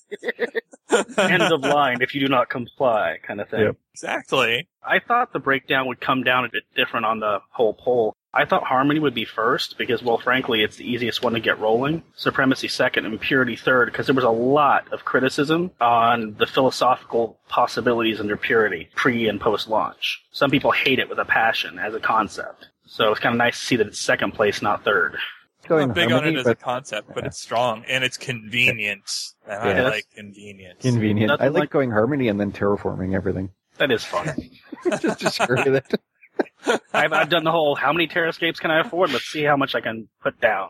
End of line if you do not comply, kind of thing. Yep. Exactly. I thought the breakdown would come down a bit different on the whole poll. I thought Harmony would be first because, well, frankly, it's the easiest one to get rolling. Supremacy second and Purity third because there was a lot of criticism on the philosophical possibilities under Purity pre and post launch. Some people hate it with a passion as a concept. So it's kind of nice to see that it's second place, not third. Going I'm big harmony, on it as a but concept, but it's strong and it's convenient. And I Yeah. like convenience. convenient. Nothing I like like- going harmony and then terraforming everything. That is fun. Just to screw with it. I've, I've done the whole, how many Terrascapes can I afford? Let's see how much I can put down.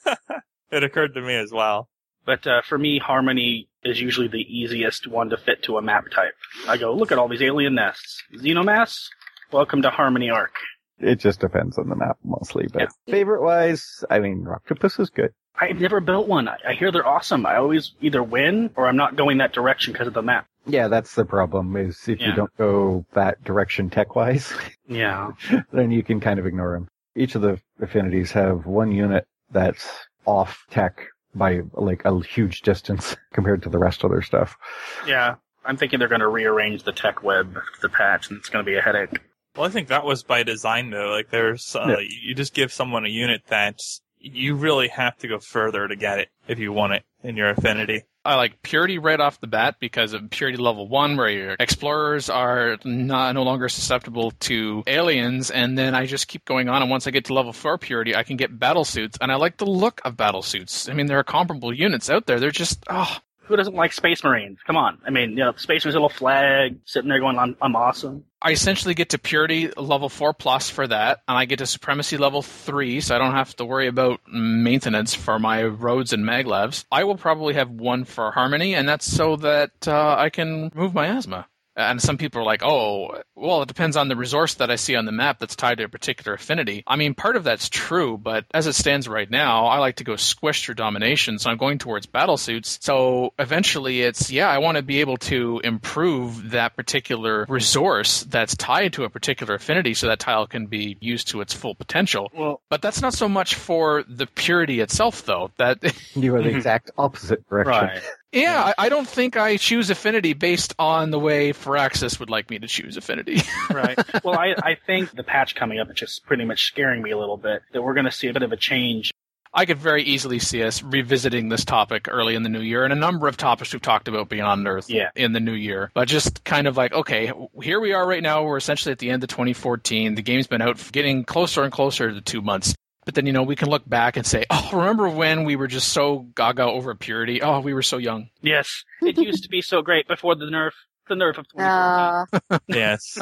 It occurred to me as well. But uh, for me, Harmony is usually the easiest one to fit to a map type. I go, look at all these alien nests. Xenomass? Welcome to Harmony Arc. It just depends on the map mostly. But Yeah. favorite-wise, I mean, Octopus is good. I've never built one. I, I hear they're awesome. I always either win or I'm not going that direction because of the map. Yeah, that's the problem, is if Yeah. you don't go that direction tech-wise, Yeah. then you can kind of ignore them. Each of the affinities have one unit that's off tech by like a huge distance compared to the rest of their stuff. Yeah. I'm thinking they're going to rearrange the tech web, the patch, and it's going to be a headache. Well, I think that was by design, though. Like, there's, uh, Yeah. you just give someone a unit that you really have to go further to get it if you want it in your affinity. I like Purity right off the bat because of Purity level one, where your explorers are not, no longer susceptible to aliens, and then I just keep going on, and once I get to level four Purity, I can get battle suits, and I like the look of battle suits. I mean, there are comparable units out there. They're just, oh, Who doesn't like Space Marines? Come on. I mean, you know, Space Marines' little flag sitting there going, I'm, I'm awesome. I essentially get to Purity level four plus for that, and I get to Supremacy level three, so I don't have to worry about maintenance for my roads and maglevs. I will probably have one for Harmony, and that's so that uh, I can remove miasma. And some people are like, oh, well, it depends on the resource that I see on the map that's tied to a particular affinity. I mean, part of that's true, but as it stands right now, I like to go squish through domination, so I'm going towards battle suits. So eventually it's, yeah, I want to be able to improve that particular resource that's tied to a particular affinity so that tile can be used to its full potential. Well, But that's not so much for the purity itself, though. That You are the Mhm. exact opposite direction. right. Yeah, I, I don't think I choose affinity based on the way Firaxis would like me to choose affinity. Right. Well, I, I think the patch coming up is just pretty much scaring me a little bit, that we're going to see a bit of a change. I could very easily see us revisiting this topic early in the new year, and a number of topics we've talked about Beyond Earth Yeah. in the new year. But just kind of like, okay, here we are right now. We're essentially at the end of twenty fourteen. The game's been out, getting closer and closer to two months. But then, you know, we can look back and say, oh, remember when we were just so gaga over purity? Oh, we were so young. Yes. It used to be so great before the nerf. The nerf of twenty Uh, Yes.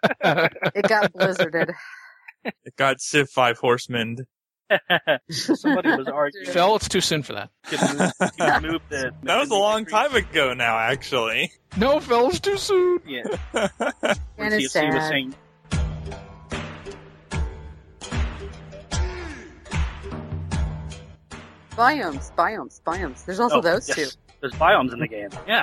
it got blizzarded. It got Civ five Horsemen. fourteen. Somebody was arguing. Phil, it's too soon for that. Could move, could move the, That was a long time ago now, actually. No, Phil, it's too soon. Yeah. And C it's F C was sad. saying, Biomes, biomes, biomes. There's also oh, those yes. two. There's biomes in the game. Yeah.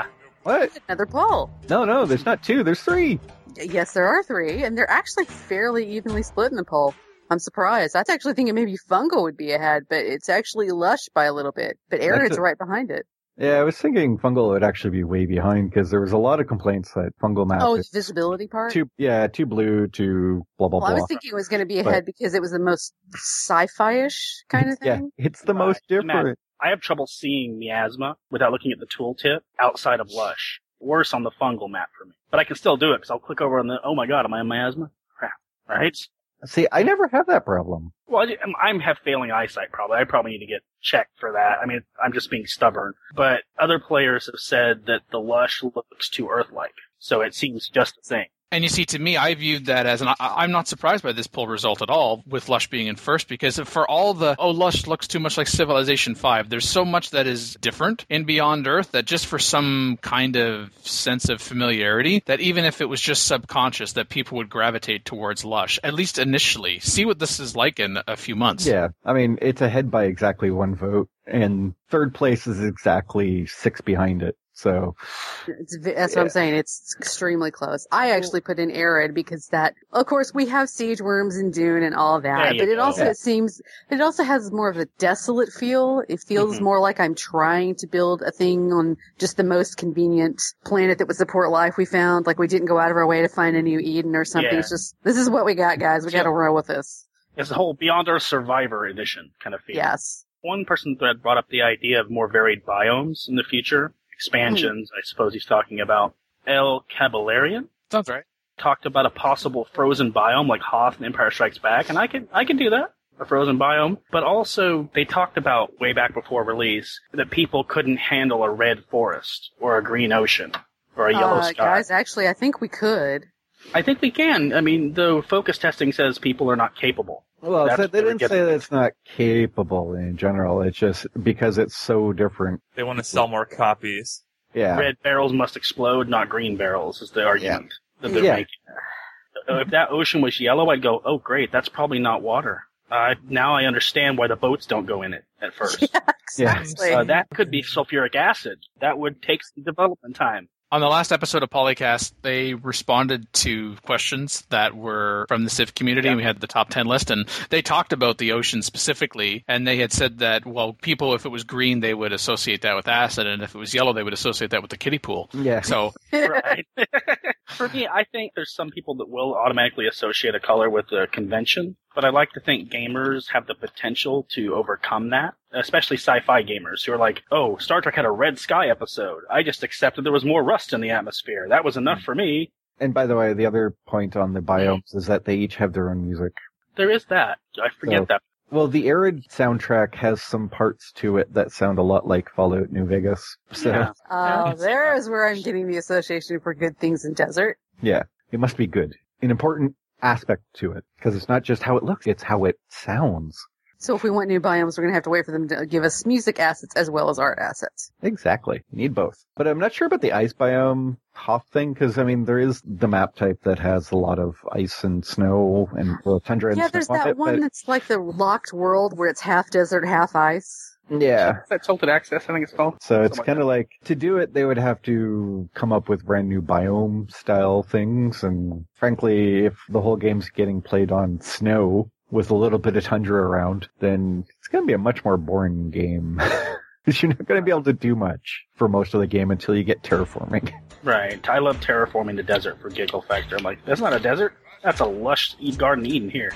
What? Another poll. No, no, there's not two. There's three. Yes, there are three, and they're actually fairly evenly split in the poll. I'm surprised. I was actually thinking maybe Fungal would be ahead, but it's actually Lush by a little bit. But Arid's a- right behind it. Yeah, I was thinking Fungal would actually be way behind because there was a lot of complaints that Fungal map Oh, is the visibility part? too, yeah, too blue, too blah blah well, I blah. was thinking it was going to be But- ahead because it was the most sci-fi-ish kind of Yeah, thing. it's the most Right. Matt, different. I have trouble seeing Miasma without looking at the tooltip outside of Lush. Worse on the Fungal map for me. But I can still do it because I'll click over on the, oh my god, am I in Miasma? Crap. Right? See, I never have that problem. Well, I I'm have failing eyesight probably. I probably need to get checked for that. I mean, I'm just being stubborn. But other players have said that the Lush looks too Earth-like. So it seems just the same. And you see, to me, I viewed that as, and I, I'm not surprised by this poll result at all, with Lush being in first, because for all the, oh, Lush looks too much like Civilization five, there's so much that is different in Beyond Earth that just for some kind of sense of familiarity, that even if it was just subconscious, that people would gravitate towards Lush, at least initially. See what this is like in a few months. Yeah, I mean, it's ahead by exactly one vote, and third place is exactly six behind it. So It's, v- that's Yeah. what I'm saying. It's extremely close. I actually put in Arid because that, of course, we have siege worms and Dune and all There that, you but it go. also Yeah. it seems it also has more of a desolate feel. It feels Mhm. more like I'm trying to build a thing on just the most convenient planet that would support life we found. Like we didn't go out of our way to find a new Eden or something. Yeah. It's just this is what we got, guys. We got to roll with this. It's a whole Beyond Earth Survivor edition kind of feel. Yes. One person thread brought up the idea of more varied biomes in the future. Expansions, I suppose he's talking about. El Caballerian Sounds right. talked about a possible frozen biome like Hoth and Empire Strikes Back, and I can I can do that, a frozen biome. But also, they talked about, way back before release, that people couldn't handle a red forest, or a green ocean, or a yellow Uh, sky. guys, actually, I think we could. I think we can. I mean, though focus testing says people are not capable. Well, That's so they what we're didn't say getting that it's not capable in general. It's just because it's so different. They want to sell more copies. Yeah. Red barrels must explode, not green barrels, is the argument that they're Yeah. making. Uh, If that ocean was yellow, I'd go, oh, great, that's probably not water. Uh, now I understand why the boats don't go in it at first. Yeah, exactly. Uh, that could be sulfuric acid. That would take some development time. On the last episode of Polycast, they responded to questions that were from the Civ community, and we had the top ten list, and they talked about the ocean specifically, and they had said that, well, people, if it was green, they would associate that with acid, and if it was yellow, they would associate that with the kiddie pool. Yeah. So, Right. For me, I think there's some people that will automatically associate a color with a convention, but I like to think gamers have the potential to overcome that, especially sci-fi gamers who are like, oh, Star Trek had a red sky episode. I just accepted there was more rust in the atmosphere. That was enough for me. And by the way, the other point on the biomes is that they each have their own music. There is that. I forget So- that. Well, the Arid soundtrack has some parts to it that sound a lot like Fallout New Vegas. So, Yeah. Oh, there's where I'm getting the association for good things in desert. yeah, it must be good. An important aspect to it, because it's not just how it looks, it's how it sounds. So if we want new biomes, we're going to have to wait for them to give us music assets as well as art assets. Exactly. You need both. But I'm not sure about the ice biome Hoth thing, because, I mean, there is the map type that has a lot of ice and snow and well, tundra and Yeah, snow there's on that it, one but- that's like the locked world where it's half desert, half ice. Yeah. Is that Tilted Access, I think it's called? So it's Something like kind of like, to do it, they would have to come up with brand new biome style things. And frankly, if the whole game's getting played on snow with a little bit of tundra around, then it's going to be a much more boring game. Because you're not going to be able to do much for most of the game until you get terraforming. Right. I love terraforming the desert for giggle factor. I'm like, that's not a desert. That's a lush Garden Eden here.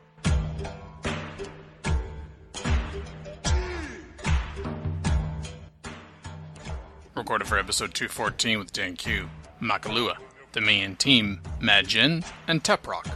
recorded for episode two fourteen with Dan Q, Makalua, the main team, Mad Jin, and Teprock.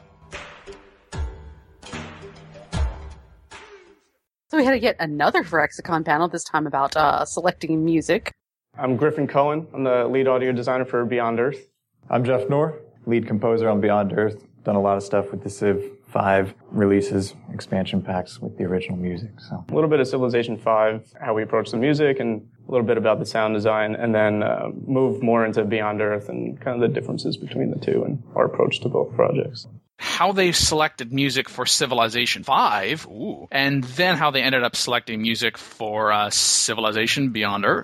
So we had to get another Phyrexicon panel, this time about uh, selecting music. I'm Griffin Cohen. I'm the lead audio designer for Beyond Earth. I'm Jeff Knorr, lead composer on Beyond Earth. Done a lot of stuff with the Civ five releases, expansion packs with the original music. So A little bit of Civilization five, how we approach the music, and a little bit about the sound design, and then uh, move more into Beyond Earth and kind of the differences between the two and our approach to both projects. How they selected music for Civilization five, ooh, and then how they ended up selecting music for uh, Civilization Beyond Earth.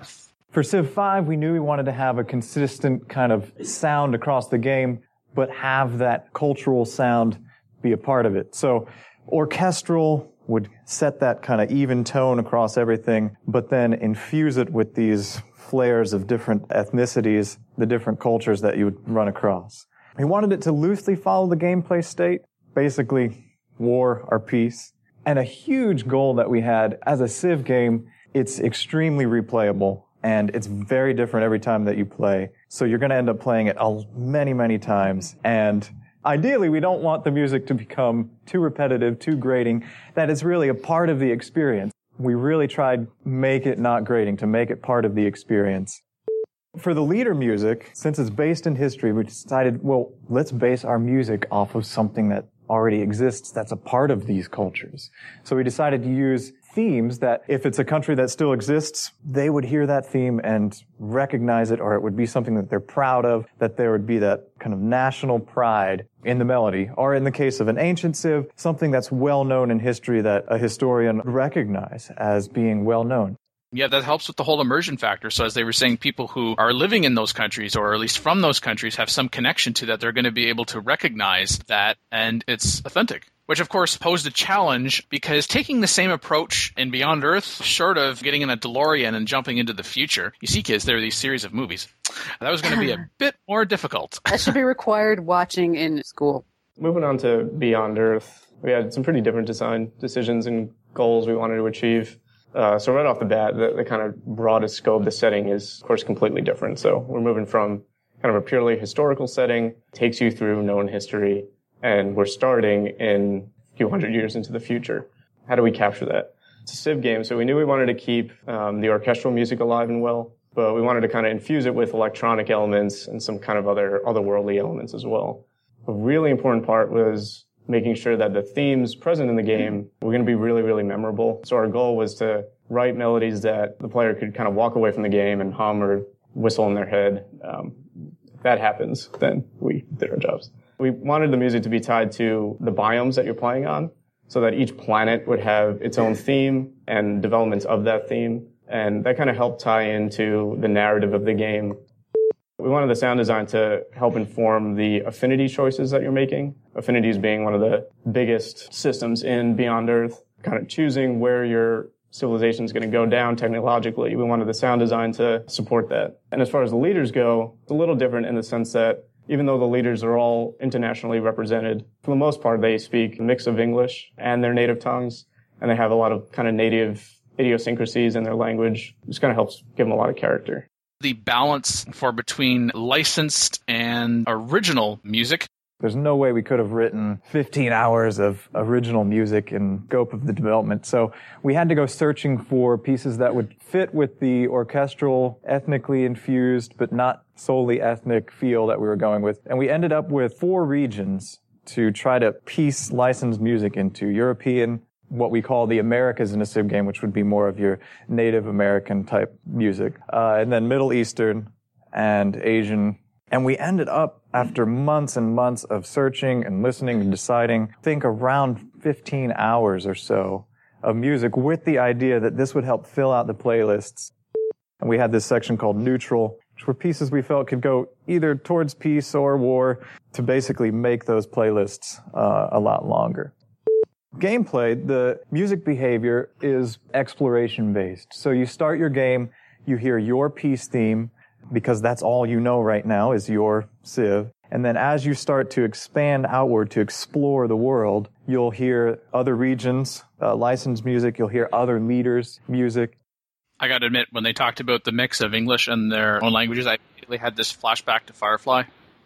For Civ five, we knew we wanted to have a consistent kind of sound across the game, but have that cultural sound be a part of it. So orchestral would set that kind of even tone across everything, but then infuse it with these flares of different ethnicities, the different cultures that you would run across. We wanted it to loosely follow the gameplay state, basically war or peace. And a huge goal that we had as a Civ game, it's extremely replayable. And it's very different every time that you play. So you're going to end up playing it many, many times. And ideally, we don't want the music to become too repetitive, too grating, that it's really a part of the experience. We really tried to make it not grating, to make it part of the experience. For the leader music, since it's based in history, we decided, well, let's base our music off of something that already exists that's a part of these cultures. So we decided to use themes that if it's a country that still exists, they would hear that theme and recognize it, or it would be something that they're proud of, that there would be that kind of national pride in the melody. Or in the case of an ancient Civ, something that's well known in history that a historian would recognize as being well known. Yeah, that helps with the whole immersion factor. So as they were saying, people who are living in those countries, or at least from those countries, have some connection to that. They're going to be able to recognize that, and it's authentic. Which, of course, posed a challenge because taking the same approach in Beyond Earth, short of getting in a DeLorean and jumping into the future, you see, kids, there are these series of movies. That was going to be a bit more difficult. That should be required watching in school. Moving on to Beyond Earth, we had some pretty different design decisions and goals we wanted to achieve. Uh, so right off the bat, the, the kind of broadest scope, the setting is, of course, completely different. So we're moving from kind of a purely historical setting, takes you through known history, and we're starting in a few hundred years into the future. How do we capture that? It's a Civ game, so we knew we wanted to keep um, the orchestral music alive and well, but we wanted to kind of infuse it with electronic elements and some kind of other otherworldly elements as well. A really important part was making sure that the themes present in the game were going to be really, really memorable. So our goal was to write melodies that the player could kind of walk away from the game and hum or whistle in their head. Um, if that happens, then we did our jobs. We wanted the music to be tied to the biomes that you're playing on, so that each planet would have its own theme and developments of that theme. And that kind of helped tie into the narrative of the game. We wanted the sound design to help inform the affinity choices that you're making. Affinities being one of the biggest systems in Beyond Earth, kind of choosing where your civilization is going to go down technologically. We wanted the sound design to support that. And as far as the leaders go, it's a little different in the sense that even though the leaders are all internationally represented, for the most part, they speak a mix of English and their native tongues, and they have a lot of kind of native idiosyncrasies in their language, which kind of helps give them a lot of character. The balance for between licensed and original music. There's no way we could have written fifteen hours of original music in scope of the development. So we had to go searching for pieces that would fit with the orchestral, ethnically infused, but not solely ethnic feel that we were going with. And we ended up with four regions to try to piece licensed music into: European, what we call the Americas in a Civ game, which would be more of your Native American type music, uh, and then Middle Eastern and Asian. And we ended up, after months and months of searching and listening and deciding, I think around fifteen hours or so of music, with the idea that this would help fill out the playlists. And we had this section called Neutral, which were pieces we felt could go either towards peace or war, to basically make those playlists uh, a lot longer. Gameplay, the music behavior is exploration-based. So you start your game, you hear your peace theme, because that's all you know right now is your Civ. And then as you start to expand outward to explore the world, you'll hear other regions, uh, licensed music, you'll hear other leaders' music. I got to admit, when they talked about the mix of English and their own languages, I immediately had this flashback to Firefly.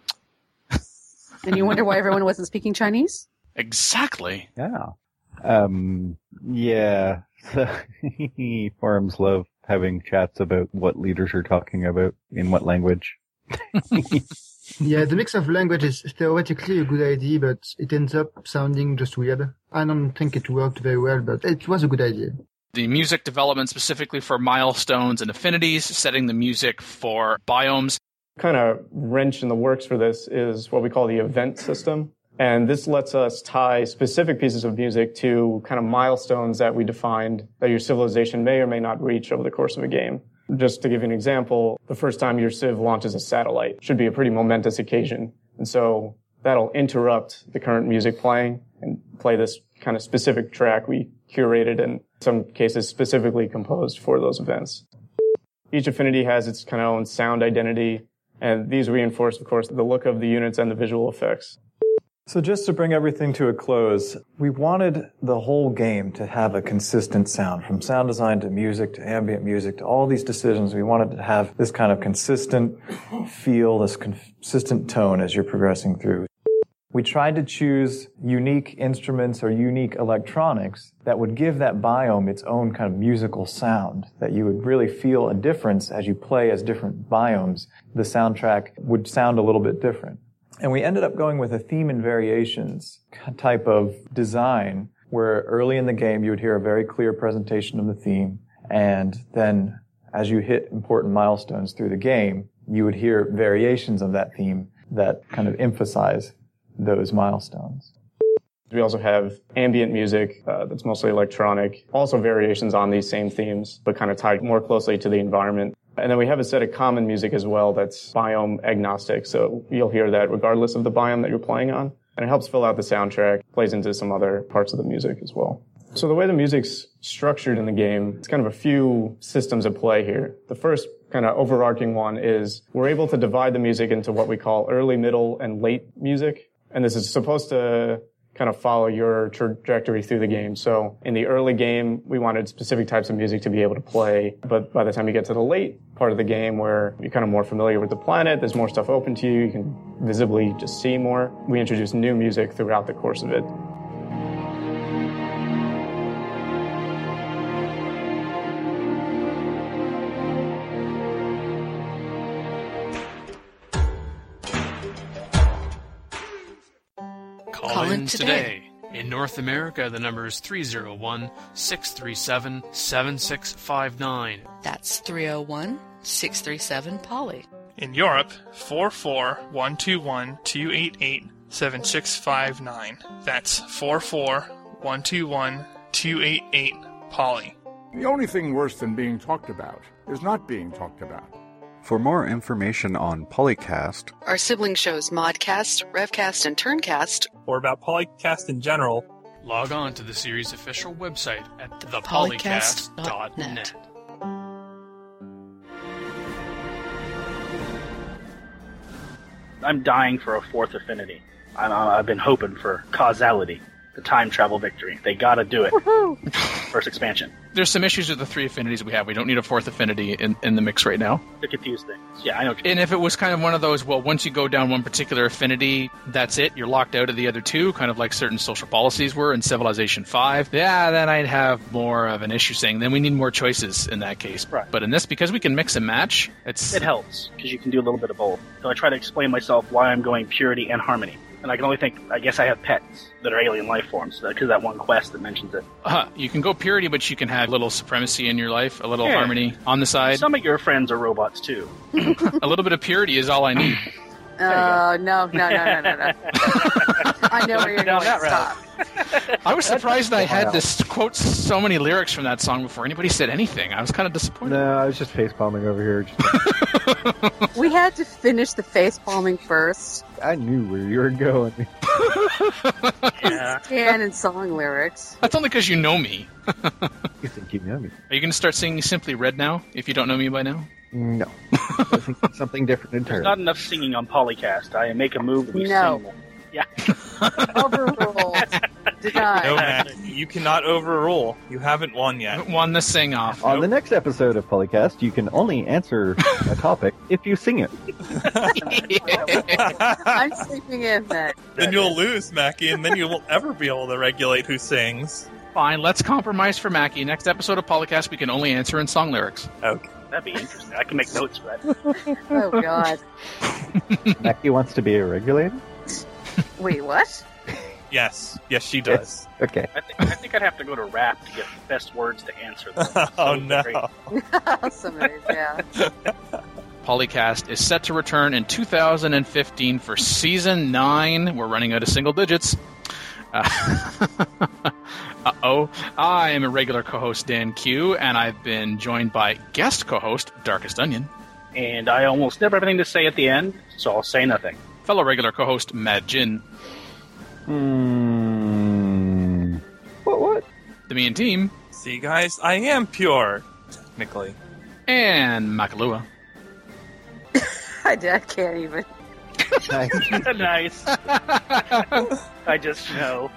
And you wonder why everyone wasn't speaking Chinese? Exactly. Yeah. Um, yeah. Forums love having chats about what leaders are talking about in what language. Yeah, the mix of language is theoretically a good idea, but it ends up sounding just weird. I don't think it worked very well, but it was a good idea. The music development specifically for milestones and affinities, setting the music for biomes. Kind of wrench in the works for this is what we call the event system. And this lets us tie specific pieces of music to kind of milestones that we defined that your civilization may or may not reach over the course of a game. Just to give you an example, the first time your Civ launches a satellite should be a pretty momentous occasion. And so that'll interrupt the current music playing and play this kind of specific track we curated and in some cases specifically composed for those events. Each affinity has its kind of own sound identity, and these reinforce, of course, the look of the units and the visual effects. So just to bring everything to a close, we wanted the whole game to have a consistent sound, from sound design to music to ambient music to all these decisions. We wanted to have this kind of consistent feel, this consistent tone as you're progressing through. We tried to choose unique instruments or unique electronics that would give that biome its own kind of musical sound, that you would really feel a difference as you play as different biomes. The soundtrack would sound a little bit different. And we ended up going with a theme and variations type of design where early in the game you would hear a very clear presentation of the theme, and then as you hit important milestones through the game, you would hear variations of that theme that kind of emphasize those milestones. We also have ambient music uh, that's mostly electronic, also variations on these same themes, but kind of tied more closely to the environment. And then we have a set of common music as well that's biome agnostic, so you'll hear that regardless of the biome that you're playing on. And it helps fill out the soundtrack, plays into some other parts of the music as well. So the way the music's structured in the game, it's kind of a few systems at play here. The first kind of overarching one is we're able to divide the music into what we call early, middle, and late music. And this is supposed to kind of follow your trajectory through the game. So in the early game, we wanted specific types of music to be able to play. But by the time you get to the late part of the game where you're kind of more familiar with the planet, there's more stuff open to you, you can visibly just see more, we introduce new music throughout the course of it. Call in today. In North America, the number is three oh one, six three seven, seven six five nine. That's three oh one, six three seven, Polly. In Europe, four four one two one, two eight eight, seven six five nine. That's four four one two one, two eight eight, Polly. The only thing worse than being talked about is not being talked about. For more information on Polycast, our sibling shows Modcast, Revcast, and Turncast, or about Polycast in general, log on to the series' official website at the polycast dot net. I'm dying for a fourth affinity. I'm, I've been hoping for causality, the time travel victory. They gotta do it. Woohoo! First expansion. There's some issues with the three affinities we have. We don't need a fourth affinity in, in the mix right now. To confuse things. Yeah, I know. And if it was kind of one of those, well, once you go down one particular affinity, that's it. You're locked out of the other two, kind of like certain social policies were in Civilization five. Yeah, then I'd have more of an issue saying, then we need more choices in that case. Right. But in this, because we can mix and match, it's... It helps, because you can do a little bit of both. So I try to explain myself why I'm going purity and harmony. And I can only think, I guess I have pets that are alien life forms, because that one quest that mentions it. Uh, you can go purity, but you can have a little supremacy in your life, a little yeah. harmony on the side. Some of your friends are robots, too. A little bit of purity is all I need. Oh, uh, no, no, no, no, no, no. I know where you're going. Stop. I was surprised that I had to quote so many lyrics from that song before anybody said anything. I was kind of disappointed. No, I was just facepalming over here. Just... We had to finish the facepalming first. I knew where you were going. Yeah. Stan and song lyrics. That's only because you know me. You think you know me? Are you going to start singing Simply Red now, if you don't know me by now? No. I think it's something different entirely. There's not enough singing on Polycast. I make a move, we no. sing. Yeah. Overruled. Denied. No, Matt, you cannot overrule. You haven't won yet. Haven't won the sing-off. On nope. the next episode of Polycast, you can only answer a topic if you sing it. I'm sleeping in that. Then you'll lose, Mackie, and then you won't ever be able to regulate who sings. Fine, let's compromise for Mackie. Next episode of Polycast, we can only answer in song lyrics. Okay. That'd be interesting. I can make notes for that. Oh, God. Mackie wants to be a regulator? Wait, what? Yes. Yes, she does. Okay. I think, I think I'd have to go to rap to get the best words to answer them. Oh, no. Some days, yeah. Polycast is set to return in two thousand fifteen for Season nine. We're running out of single digits. Uh, Uh-oh. I am a regular co-host, Dan Q, and I've been joined by guest co-host, Darkest Onion. And I almost never have anything to say at the end, so I'll say nothing. Fellow regular co-host, Mad Jin. Hmm. What, what? The Me and Team. See, guys, I am pure, technically. And Makalua. I can't even. Nice. I just know.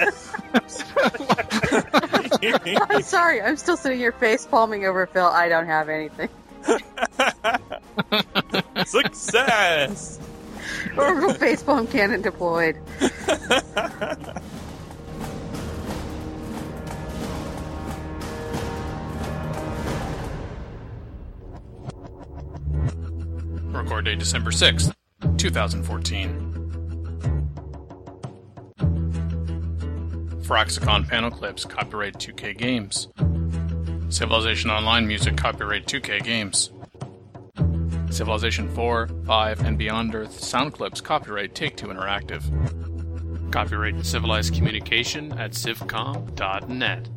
I'm sorry. I'm still sitting here face palming over Phil. I don't have anything. Success! Orbital facepalm cannon deployed. Record date December sixth, twenty fourteen. Firaxicon panel clips, copyright two K Games. Civilization Online music, copyright two K Games. Civilization four, five, and Beyond Earth sound clips, copyright Take-Two Interactive. Copyright Civilized Communication at civcom dot net.